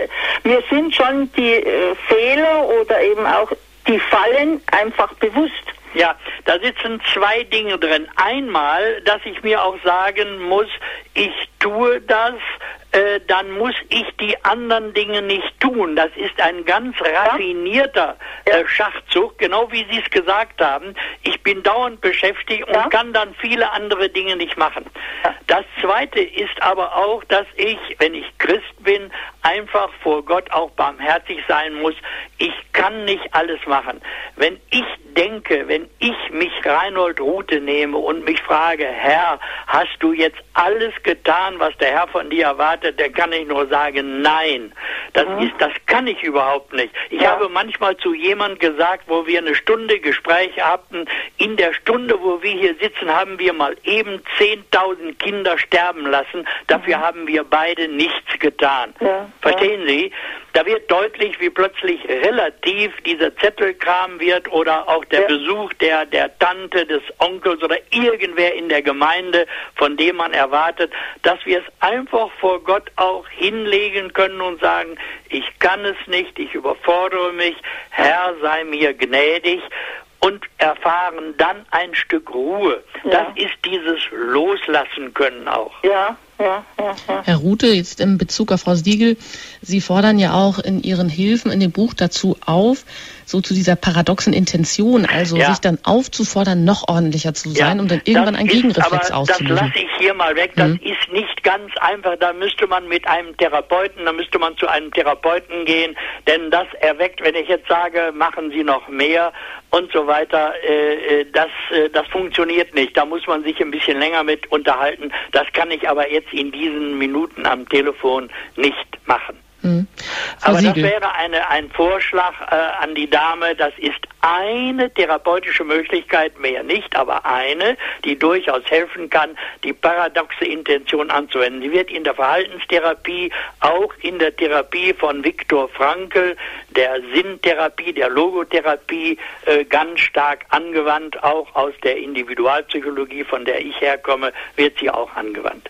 Mir sind schon die Fehler oder eben auch die Fallen einfach bewusst. Ja, da sitzen zwei Dinge drin. Einmal, dass ich mir auch sagen muss, ich tue das, dann muss ich die anderen Dinge nicht tun. Das ist ein ganz raffinierter Schachzug, genau wie Sie es gesagt haben. Ich bin dauernd beschäftigt und kann dann viele andere Dinge nicht machen. Ja. Das Zweite ist aber auch, dass ich, wenn ich Christ bin, einfach vor Gott auch barmherzig sein muss. Ich kann nicht alles machen. Wenn ich denke, wenn ich mich Reinhold Ruthe nehme und mich frage, Herr, hast du jetzt alles getan, was der Herr von dir erwartet, dann kann ich nur sagen, nein. Das kann ich überhaupt nicht. Ich habe manchmal zu jemandem gesagt, wo wir eine Stunde Gespräch hatten, in der Stunde, wo wir hier sitzen, haben wir mal eben 10.000 Kinder sterben lassen. Dafür haben wir beide nichts getan. Ja. Verstehen Sie? Da wird deutlich, wie plötzlich relativ dieser Zettelkram wird oder auch der Besuch der Tante, des Onkels oder irgendwer in der Gemeinde, von dem man erwartet, dass wir es einfach vor Gott auch hinlegen können und sagen, ich kann es nicht, ich überfordere mich, Herr, sei mir gnädig. Und erfahren dann ein Stück Ruhe. Das ist dieses Loslassen können auch. Ja. Herr Ruthe, jetzt in Bezug auf Frau Siegel, Sie fordern ja auch in Ihren Hilfen in dem Buch dazu auf, so zu dieser paradoxen Intention, also sich dann aufzufordern, noch ordentlicher zu sein, um dann irgendwann einen Gegenreflex auszulösen. Das lasse ich hier mal weg, das ist nicht ganz einfach, da müsste man zu einem Therapeuten gehen, denn das erweckt, wenn ich jetzt sage, machen Sie noch mehr und so weiter, das funktioniert nicht, da muss man sich ein bisschen länger mit unterhalten, das kann ich aber jetzt in diesen Minuten am Telefon nicht machen. Aber das wäre ein Vorschlag an die Dame, das ist eine therapeutische Möglichkeit, mehr nicht, aber eine, die durchaus helfen kann, die paradoxe Intention anzuwenden. Sie wird in der Verhaltenstherapie, auch in der Therapie von Viktor Frankl, der Sinntherapie, der Logotherapie, ganz stark angewandt, auch aus der Individualpsychologie, von der ich herkomme, wird sie auch angewandt.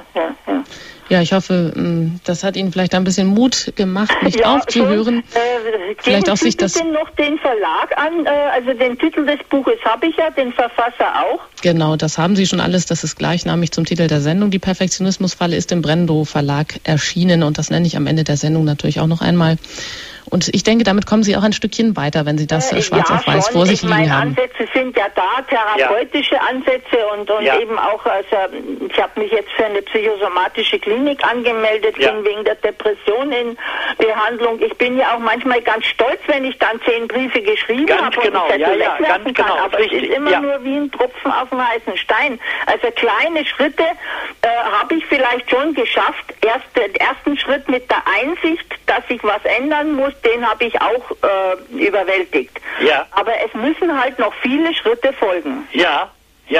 Ja, ich hoffe, das hat Ihnen vielleicht ein bisschen Mut gemacht, nicht aufzuhören. Vielleicht auch sich das denn noch den Verlag an, also den Titel des Buches habe ich ja, den Verfasser auch. Genau, das haben Sie schon alles, das ist gleichnamig zum Titel der Sendung. Die Perfektionismusfalle ist im Brendo Verlag erschienen und das nenne ich am Ende der Sendung natürlich auch noch einmal. Und ich denke, damit kommen Sie auch ein Stückchen weiter, wenn Sie das schwarz auf weiß vor sich liegen haben. Ansätze sind ja da, therapeutische Ansätze und eben auch, also ich habe mich jetzt für eine psychosomatische Klinik angemeldet, bin wegen der Depression in Behandlung. Ich bin ja auch manchmal ganz stolz, wenn ich dann 10 Briefe geschrieben habe und wegwerfen kann. Aber es ist immer nur wie ein Tropfen auf dem heißen Stein. Also kleine Schritte habe ich vielleicht schon geschafft. Den ersten Schritt mit der Einsicht, dass ich was ändern muss, den habe ich auch überwältigt. Ja. Aber es müssen halt noch viele Schritte folgen. Ja.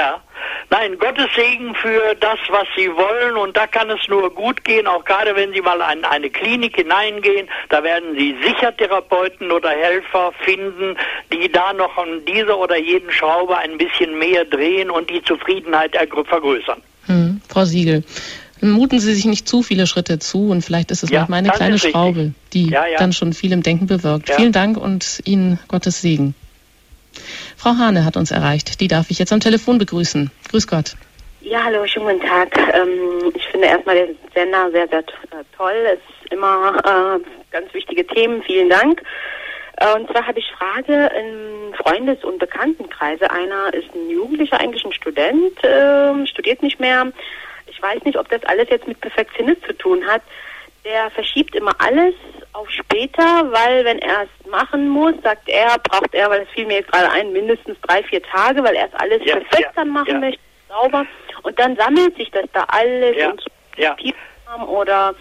Nein, Gottes Segen für das, was Sie wollen, und da kann es nur gut gehen, auch gerade wenn Sie mal in eine Klinik hineingehen, da werden Sie sicher Therapeuten oder Helfer finden, die da noch an dieser oder jeden Schraube ein bisschen mehr drehen und die Zufriedenheit vergrößern. Frau Siegel, muten Sie sich nicht zu viele Schritte zu und vielleicht ist es manchmal eine kleine Schraube, die dann schon viel im Denken bewirkt. Vielen Dank und Ihnen Gottes Segen. Frau Hane hat uns erreicht. Die darf ich jetzt am Telefon begrüßen. Grüß Gott. Ja, hallo, schönen guten Tag. Ich finde erstmal den Sender sehr, sehr toll. Es ist immer ganz wichtige Themen. Vielen Dank. Und zwar habe ich Frage in Freundes- und Bekanntenkreise. Einer ist ein Jugendlicher, eigentlich ein Student, studiert nicht mehr. Ich weiß nicht, ob das alles jetzt mit Perfektionismus zu tun hat. Der verschiebt immer alles auf später, weil wenn er es machen muss, sagt er, braucht er, weil es fiel mir jetzt gerade ein, mindestens 3-4 Tage, weil er es alles perfekt dann machen möchte, sauber. Und dann sammelt sich das da alles und so oder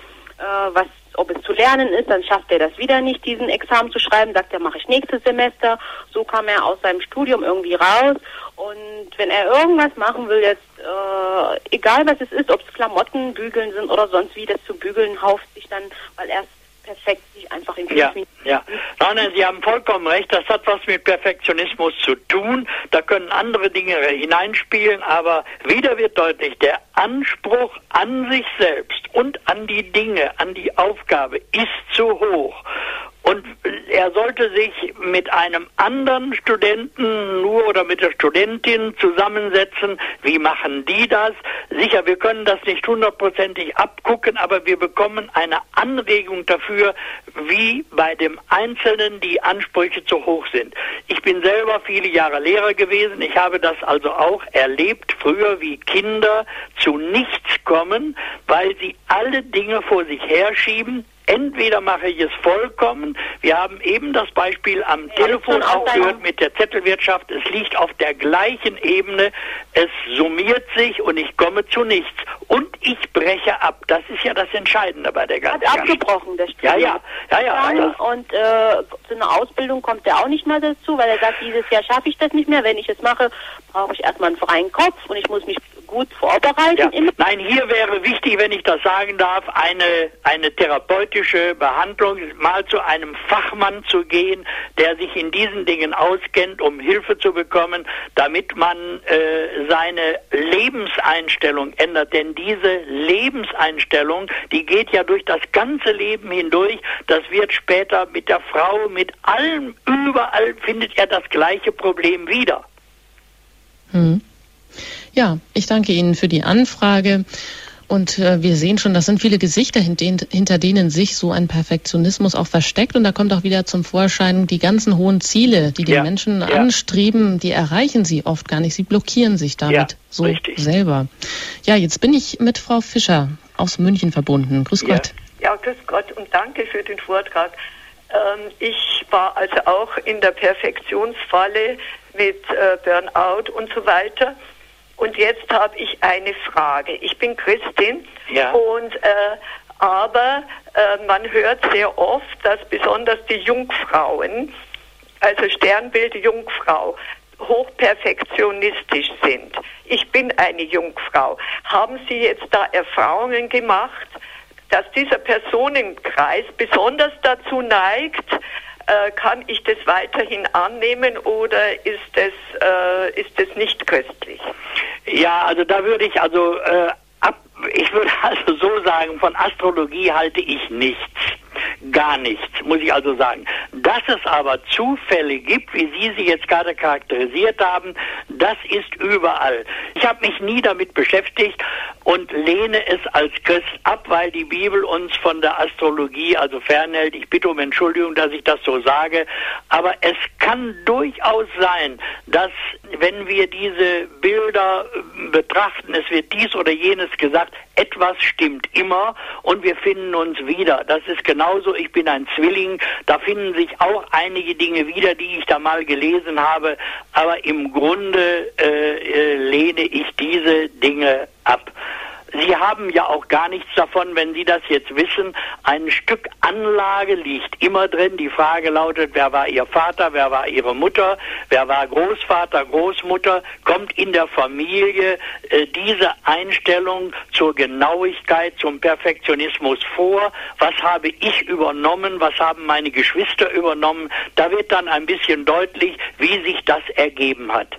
ob es zu lernen ist, dann schafft er das wieder nicht, diesen Examen zu schreiben, sagt er, mache ich nächstes Semester. So kam er aus seinem Studium irgendwie raus. Und wenn er irgendwas machen will, jetzt egal was es ist, ob es Klamotten bügeln sind oder sonst wie, das zu bügeln hauft sich dann, weil erst perfekt sich einfach in 5 Minuten. Ja. Nein, Sie haben vollkommen recht, das hat was mit Perfektionismus zu tun, da können andere Dinge hineinspielen, aber wieder wird deutlich, der Anspruch an sich selbst und an die Dinge, an die Aufgabe ist zu hoch. Und er sollte sich mit einem anderen Studenten nur oder mit der Studentin zusammensetzen. Wie machen die das? Sicher, wir können das nicht 100%ig abgucken, aber wir bekommen eine Anregung dafür, wie bei dem Einzelnen die Ansprüche zu hoch sind. Ich bin selber viele Jahre Lehrer gewesen. Ich habe das also auch erlebt, früher wie Kinder zu nichts kommen, weil sie alle Dinge vor sich herschieben. Entweder mache ich es vollkommen, wir haben eben das Beispiel am Telefon auch gehört mit der Zettelwirtschaft, es liegt auf der gleichen Ebene, es summiert sich und ich komme zu nichts. Und ich breche ab, das ist ja das Entscheidende bei der ganzen Geschichte. Hat abgebrochen, der Studium. Ja. Und zu einer Ausbildung kommt er auch nicht mal dazu, weil er sagt, dieses Jahr schaffe ich das nicht mehr, wenn ich es mache, brauche ich erstmal einen freien Kopf und ich muss mich gut vorbereiten. Ja. Nein, hier wäre wichtig, wenn ich das sagen darf, eine therapeutische Behandlung, mal zu einem Fachmann zu gehen, der sich in diesen Dingen auskennt, um Hilfe zu bekommen, damit man seine Lebenseinstellung ändert. Denn diese Lebenseinstellung, die geht ja durch das ganze Leben hindurch. Das wird später mit der Frau, mit allem, überall findet er das gleiche Problem wieder. Ja, ich danke Ihnen für die Anfrage. Und wir sehen schon, das sind viele Gesichter, hinter denen sich so ein Perfektionismus auch versteckt. Und da kommt auch wieder zum Vorschein, die ganzen hohen Ziele, die die Menschen anstreben, die erreichen sie oft gar nicht. Sie blockieren sich damit selber. Ja, jetzt bin ich mit Frau Fischer aus München verbunden. Grüß Gott. Ja, grüß Gott und danke für den Vortrag. Ich war also auch in der Perfektionsfalle mit Burnout und so weiter. Und jetzt habe ich eine Frage. Ich bin Christin und aber man hört sehr oft, dass besonders die Jungfrauen, also Sternbild Jungfrau, hochperfektionistisch sind. Ich bin eine Jungfrau. Haben Sie jetzt da Erfahrungen gemacht, dass dieser Personenkreis besonders dazu neigt? Kann ich das weiterhin annehmen oder ist es nicht christlich? Ja, also da würde ich ich würde also so sagen, von Astrologie halte ich nichts. Gar nichts, muss ich also sagen. Dass es aber Zufälle gibt, wie Sie sie jetzt gerade charakterisiert haben, das ist überall. Ich habe mich nie damit beschäftigt und lehne es als Christ ab, weil die Bibel uns von der Astrologie also fernhält. Ich bitte um Entschuldigung, dass ich das so sage, aber es kann durchaus sein, dass wenn wir diese Bilder betrachten, es wird dies oder jenes gesagt, etwas stimmt immer und wir finden uns wieder. Das ist genauso, ich bin ein Zwilling, da finden sich auch einige Dinge wieder, die ich da mal gelesen habe, aber im Grunde lehne ich diese Dinge ab. Sie haben ja auch gar nichts davon, wenn Sie das jetzt wissen. Ein Stück Anlage liegt immer drin. Die Frage lautet, wer war Ihr Vater, wer war Ihre Mutter, wer war Großvater, Großmutter? Kommt in der Familie diese Einstellung zur Genauigkeit, zum Perfektionismus vor? Was habe ich übernommen? Was haben meine Geschwister übernommen? Da wird dann ein bisschen deutlich, wie sich das ergeben hat.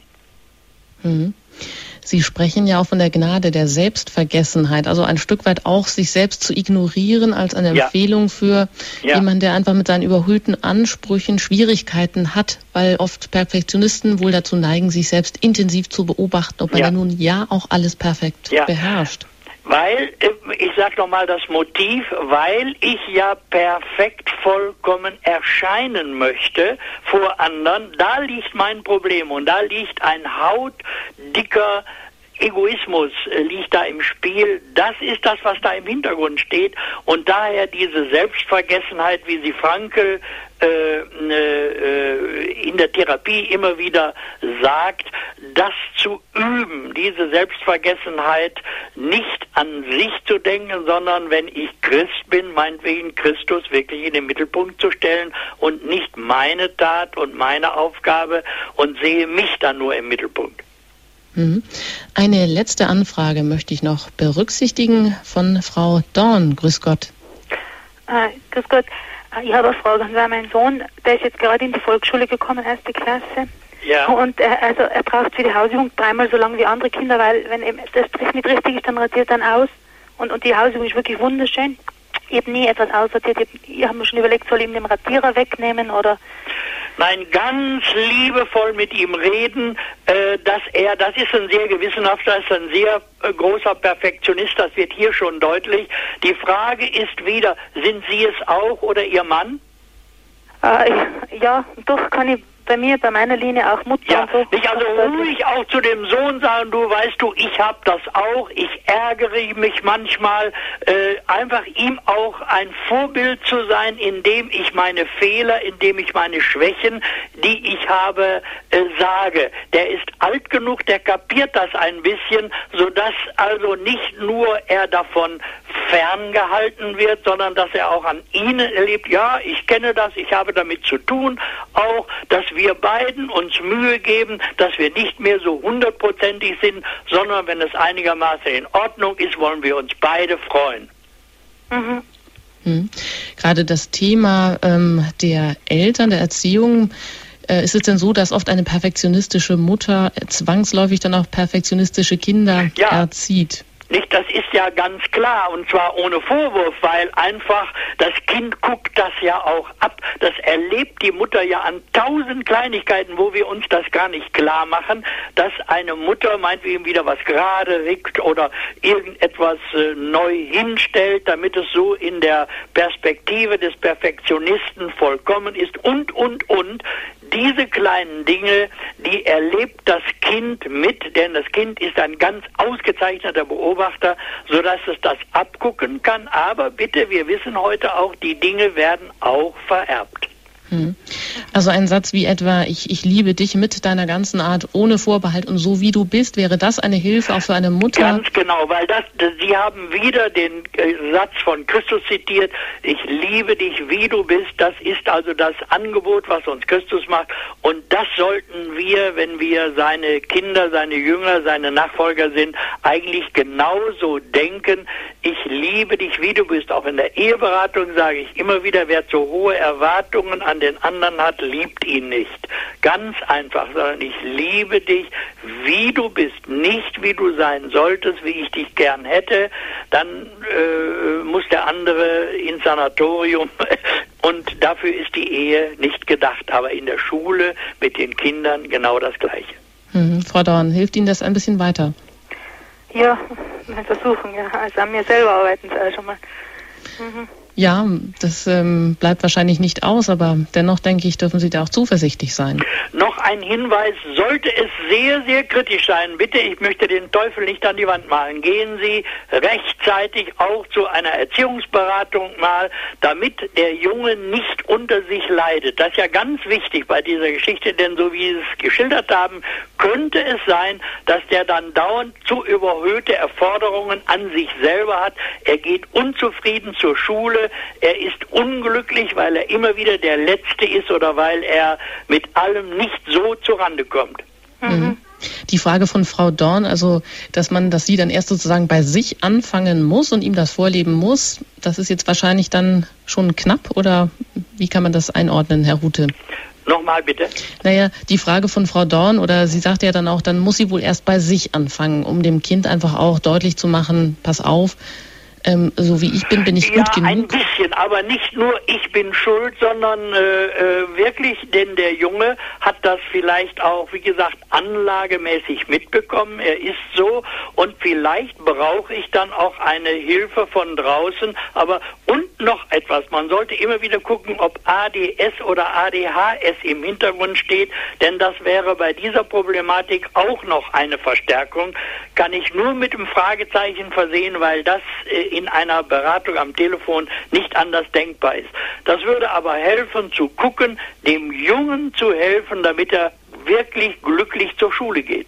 Sie sprechen ja auch von der Gnade der Selbstvergessenheit, also ein Stück weit auch sich selbst zu ignorieren als eine Empfehlung für jemanden, der einfach mit seinen überhöhten Ansprüchen Schwierigkeiten hat, weil oft Perfektionisten wohl dazu neigen, sich selbst intensiv zu beobachten, ob man denn nun auch alles perfekt beherrscht. Weil, ich sage nochmal das Motiv, weil ich ja perfekt vollkommen erscheinen möchte vor anderen, da liegt mein Problem und da liegt ein hautdicker Egoismus liegt da im Spiel. Das ist das, was da im Hintergrund steht und daher diese Selbstvergessenheit, wie sie Frankl in der Therapie immer wieder sagt, das zu üben, diese Selbstvergessenheit nicht an sich zu denken, sondern wenn ich Christ bin, meinetwegen Christus wirklich in den Mittelpunkt zu stellen und nicht meine Tat und meine Aufgabe und sehe mich dann nur im Mittelpunkt. Eine letzte Anfrage möchte ich noch berücksichtigen von Frau Dorn. Grüß Gott. Grüß Gott. Ich habe eine Frage. Und zwar mein Sohn, der ist jetzt gerade in die Volksschule gekommen, 1. Klasse. Ja. Und er braucht für die Hausübung 3-mal so lange wie andere Kinder, weil wenn eben das Strich nicht richtig ist, dann radiert dann aus. Und die Hausübung ist wirklich wunderschön. Ich habe nie etwas aussortiert. Ich habe mir schon überlegt, soll ich ihm den Radierer wegnehmen oder... Nein, ganz liebevoll mit ihm reden, das ist ein sehr gewissenhafter, ist ein sehr großer Perfektionist, das wird hier schon deutlich. Die Frage ist wieder, sind Sie es auch oder Ihr Mann? Ja, doch kann ich bei meiner Linie auch Mutter Ja, und so. nicht also ruhig auch zu dem Sohn sagen, du weißt du, ich hab das auch, ich ärgere mich manchmal, einfach ihm auch ein Vorbild zu sein, indem ich meine Fehler, indem ich meine Schwächen, die ich habe, sage. Der ist alt genug, der kapiert das ein bisschen, sodass also nicht nur er davon ferngehalten wird, sondern dass er auch an ihnen erlebt, ja, ich kenne das, ich habe damit zu tun, auch, dass wir beiden uns Mühe geben, dass wir nicht mehr so 100%ig sind, sondern wenn es einigermaßen in Ordnung ist, wollen wir uns beide freuen. Gerade das Thema der Eltern, der Erziehung, ist es denn so, dass oft eine perfektionistische Mutter zwangsläufig dann auch perfektionistische Kinder erzieht? Nicht, das ist ja ganz klar und zwar ohne Vorwurf, weil einfach das Kind guckt das ja auch ab. Das erlebt die Mutter ja an 1000 Kleinigkeiten, wo wir uns das gar nicht klar machen, dass eine Mutter meinetwegen wieder was gerade rückt oder irgendetwas neu hinstellt, damit es so in der Perspektive des Perfektionisten vollkommen ist und. Diese kleinen Dinge, die erlebt das Kind mit, denn das Kind ist ein ganz ausgezeichneter Beobachter, sodass es das abgucken kann. Aber bitte, wir wissen heute auch, die Dinge werden auch vererbt. Also ein Satz wie etwa, ich liebe dich mit deiner ganzen Art, ohne Vorbehalt und so wie du bist, wäre das eine Hilfe auch für eine Mutter? Ganz genau, weil Sie haben wieder den Satz von Christus zitiert, ich liebe dich, wie du bist, das ist also das Angebot, was uns Christus macht und das sollten wir, wenn wir seine Kinder, seine Jünger, seine Nachfolger sind, eigentlich genauso denken, ich liebe dich, wie du bist. Auch in der Eheberatung sage ich immer wieder, wer zu hohe Erwartungen an den anderen hat, liebt ihn nicht. Ganz einfach, sondern ich liebe dich, wie du bist, nicht wie du sein solltest, wie ich dich gern hätte, dann muss der andere ins Sanatorium und dafür ist die Ehe nicht gedacht. Aber in der Schule mit den Kindern genau das Gleiche. Frau Dorn, hilft Ihnen das ein bisschen weiter? Ja, wir versuchen, ja. Also an mir selber arbeiten Sie auch schon mal. Ja, das bleibt wahrscheinlich nicht aus, aber dennoch denke ich, dürfen Sie da auch zuversichtlich sein. Noch ein Hinweis, sollte es sehr, sehr kritisch sein, bitte, ich möchte den Teufel nicht an die Wand malen, gehen Sie rechtzeitig auch zu einer Erziehungsberatung mal, damit der Junge nicht unter sich leidet. Das ist ja ganz wichtig bei dieser Geschichte, denn so wie Sie es geschildert haben, könnte es sein, dass der dann dauernd zu überhöhte Erforderungen an sich selber hat. Er geht unzufrieden zur Schule, er ist unglücklich, weil er immer wieder der Letzte ist oder weil er mit allem nicht so zurande kommt. Die Frage von Frau Dorn, also dass sie dann erst sozusagen bei sich anfangen muss und ihm das vorleben muss, das ist jetzt wahrscheinlich dann schon knapp oder wie kann man das einordnen, Herr Rute? Nochmal bitte. Naja, die Frage von Frau Dorn, oder sie sagte ja dann auch, dann muss sie wohl erst bei sich anfangen, um dem Kind einfach auch deutlich zu machen, pass auf, so wie ich bin ich gut genug. Ja, ein bisschen, aber nicht nur ich bin schuld, sondern wirklich, denn der Junge hat das vielleicht auch, wie gesagt, anlagemäßig mitbekommen. Er ist so und vielleicht brauche ich dann auch eine Hilfe von draußen. Aber und noch etwas, man sollte immer wieder gucken, ob ADS oder ADHS im Hintergrund steht, denn das wäre bei dieser Problematik auch noch eine Verstärkung. Kann ich nur mit dem Fragezeichen versehen, weil das in einer Beratung am Telefon nicht anders denkbar ist. Das würde aber helfen zu gucken, dem Jungen zu helfen, damit er wirklich glücklich zur Schule geht.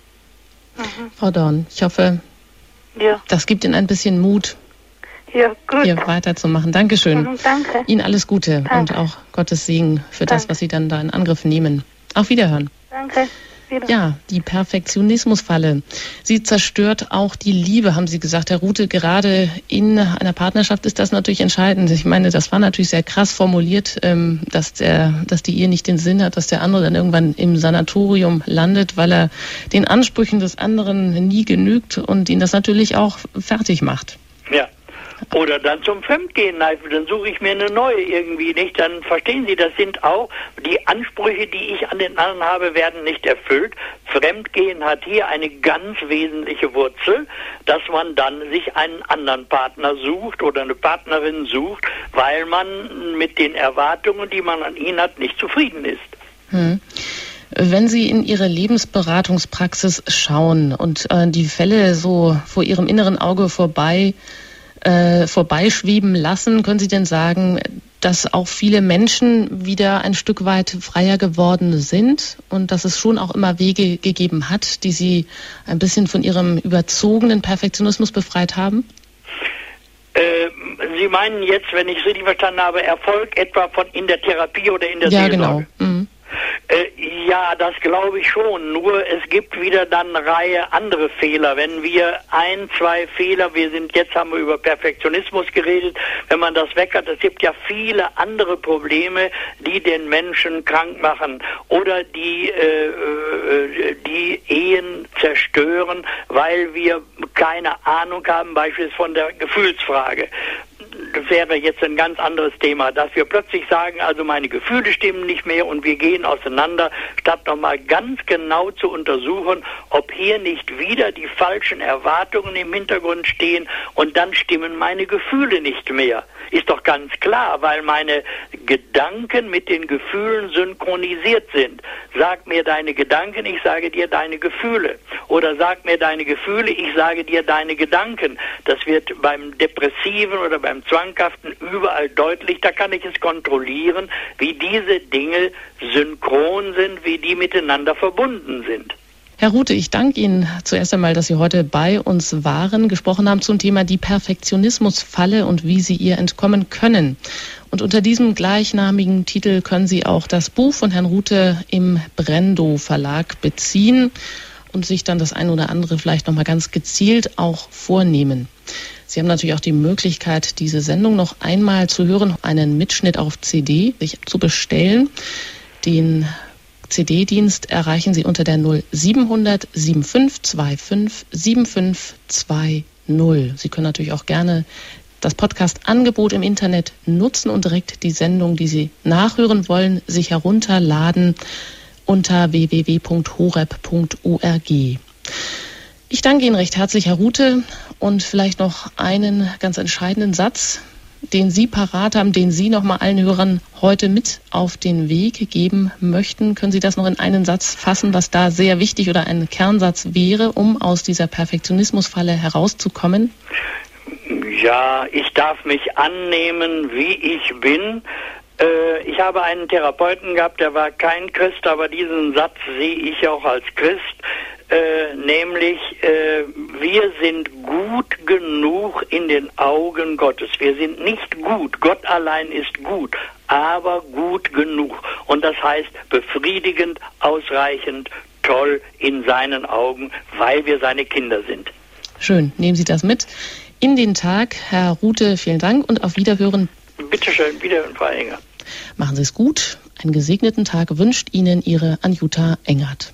Frau Dorn, ich hoffe, das gibt Ihnen ein bisschen Mut, hier weiterzumachen. Dankeschön. Danke. Ihnen alles Gute und auch Gottes Segen für das, was Sie dann da in Angriff nehmen. Auf Wiederhören. Danke. Ja, die Perfektionismusfalle. Sie zerstört auch die Liebe, haben Sie gesagt, Herr Ruthe. Gerade in einer Partnerschaft ist das natürlich entscheidend. Ich meine, das war natürlich sehr krass formuliert, dass die Ehe nicht den Sinn hat, dass der andere dann irgendwann im Sanatorium landet, weil er den Ansprüchen des anderen nie genügt und ihn das natürlich auch fertig macht. Ja. Oder dann zum Fremdgehen neifen, dann suche ich mir eine neue irgendwie, nicht? Dann verstehen Sie, das sind auch die Ansprüche, die ich an den anderen habe, werden nicht erfüllt. Fremdgehen hat hier eine ganz wesentliche Wurzel, dass man dann sich einen anderen Partner sucht oder eine Partnerin sucht, weil man mit den Erwartungen, die man an ihn hat, nicht zufrieden ist. Wenn Sie in Ihre Lebensberatungspraxis schauen und die Fälle so vor Ihrem inneren Auge vorbeischweben lassen, können Sie denn sagen, dass auch viele Menschen wieder ein Stück weit freier geworden sind und dass es schon auch immer Wege gegeben hat, die Sie ein bisschen von Ihrem überzogenen Perfektionismus befreit haben? Sie meinen jetzt, wenn ich es richtig verstanden habe, Erfolg etwa in der Therapie oder in der Seelsorge? Ja, genau. Ja, das glaube ich schon. Nur es gibt wieder dann eine Reihe andere Fehler. Wenn wir 1, 2 Fehler, jetzt haben wir über Perfektionismus geredet, wenn man das weg hat, es gibt ja viele andere Probleme, die den Menschen krank machen oder die Ehen zerstören, weil wir keine Ahnung haben, beispielsweise von der Gefühlsfrage. Das wäre jetzt ein ganz anderes Thema, dass wir plötzlich sagen, also meine Gefühle stimmen nicht mehr und wir gehen auseinander, statt nochmal ganz genau zu untersuchen, ob hier nicht wieder die falschen Erwartungen im Hintergrund stehen und dann stimmen meine Gefühle nicht mehr. Ist doch ganz klar, weil meine Gedanken mit den Gefühlen synchronisiert sind. Sag mir deine Gedanken, ich sage dir deine Gefühle. Oder sag mir deine Gefühle, ich sage dir deine Gedanken. Das wird beim Depressiven oder beim Zwanghaften überall deutlich. Da kann ich es kontrollieren, wie diese Dinge synchron sind, wie die miteinander verbunden sind. Herr Ruthe, ich danke Ihnen zuerst einmal, dass Sie heute bei uns waren, gesprochen haben zum Thema die Perfektionismusfalle und wie Sie ihr entkommen können. Und unter diesem gleichnamigen Titel können Sie auch das Buch von Herrn Ruthe im Brendo Verlag beziehen und sich dann das eine oder andere vielleicht nochmal ganz gezielt auch vornehmen. Sie haben natürlich auch die Möglichkeit, diese Sendung noch einmal zu hören, einen Mitschnitt auf CD sich zu bestellen. Den CD-Dienst erreichen Sie unter der 0700 7525 7520. Sie können natürlich auch gerne das Podcast-Angebot im Internet nutzen und direkt die Sendung, die Sie nachhören wollen, sich herunterladen unter www.horeb.org. Ich danke Ihnen recht herzlich, Herr Ruthe, und vielleicht noch einen ganz entscheidenden Satz, den Sie parat haben, den Sie noch mal allen Hörern heute mit auf den Weg geben möchten. Können Sie das noch in einen Satz fassen, was da sehr wichtig oder ein Kernsatz wäre, um aus dieser Perfektionismusfalle herauszukommen? Ja, ich darf mich annehmen, wie ich bin. Ich habe einen Therapeuten gehabt, der war kein Christ, aber diesen Satz sehe ich auch als Christ. Nämlich, wir sind gut genug in den Augen Gottes. Wir sind nicht gut, Gott allein ist gut, aber gut genug. Und das heißt befriedigend, ausreichend, toll in seinen Augen, weil wir seine Kinder sind. Schön, nehmen Sie das mit in den Tag. Herr Ruthe, vielen Dank und auf Wiederhören. Bitte schön, wiederhören, Frau Engert. Machen Sie es gut. Einen gesegneten Tag wünscht Ihnen Ihre Anjuta Engert.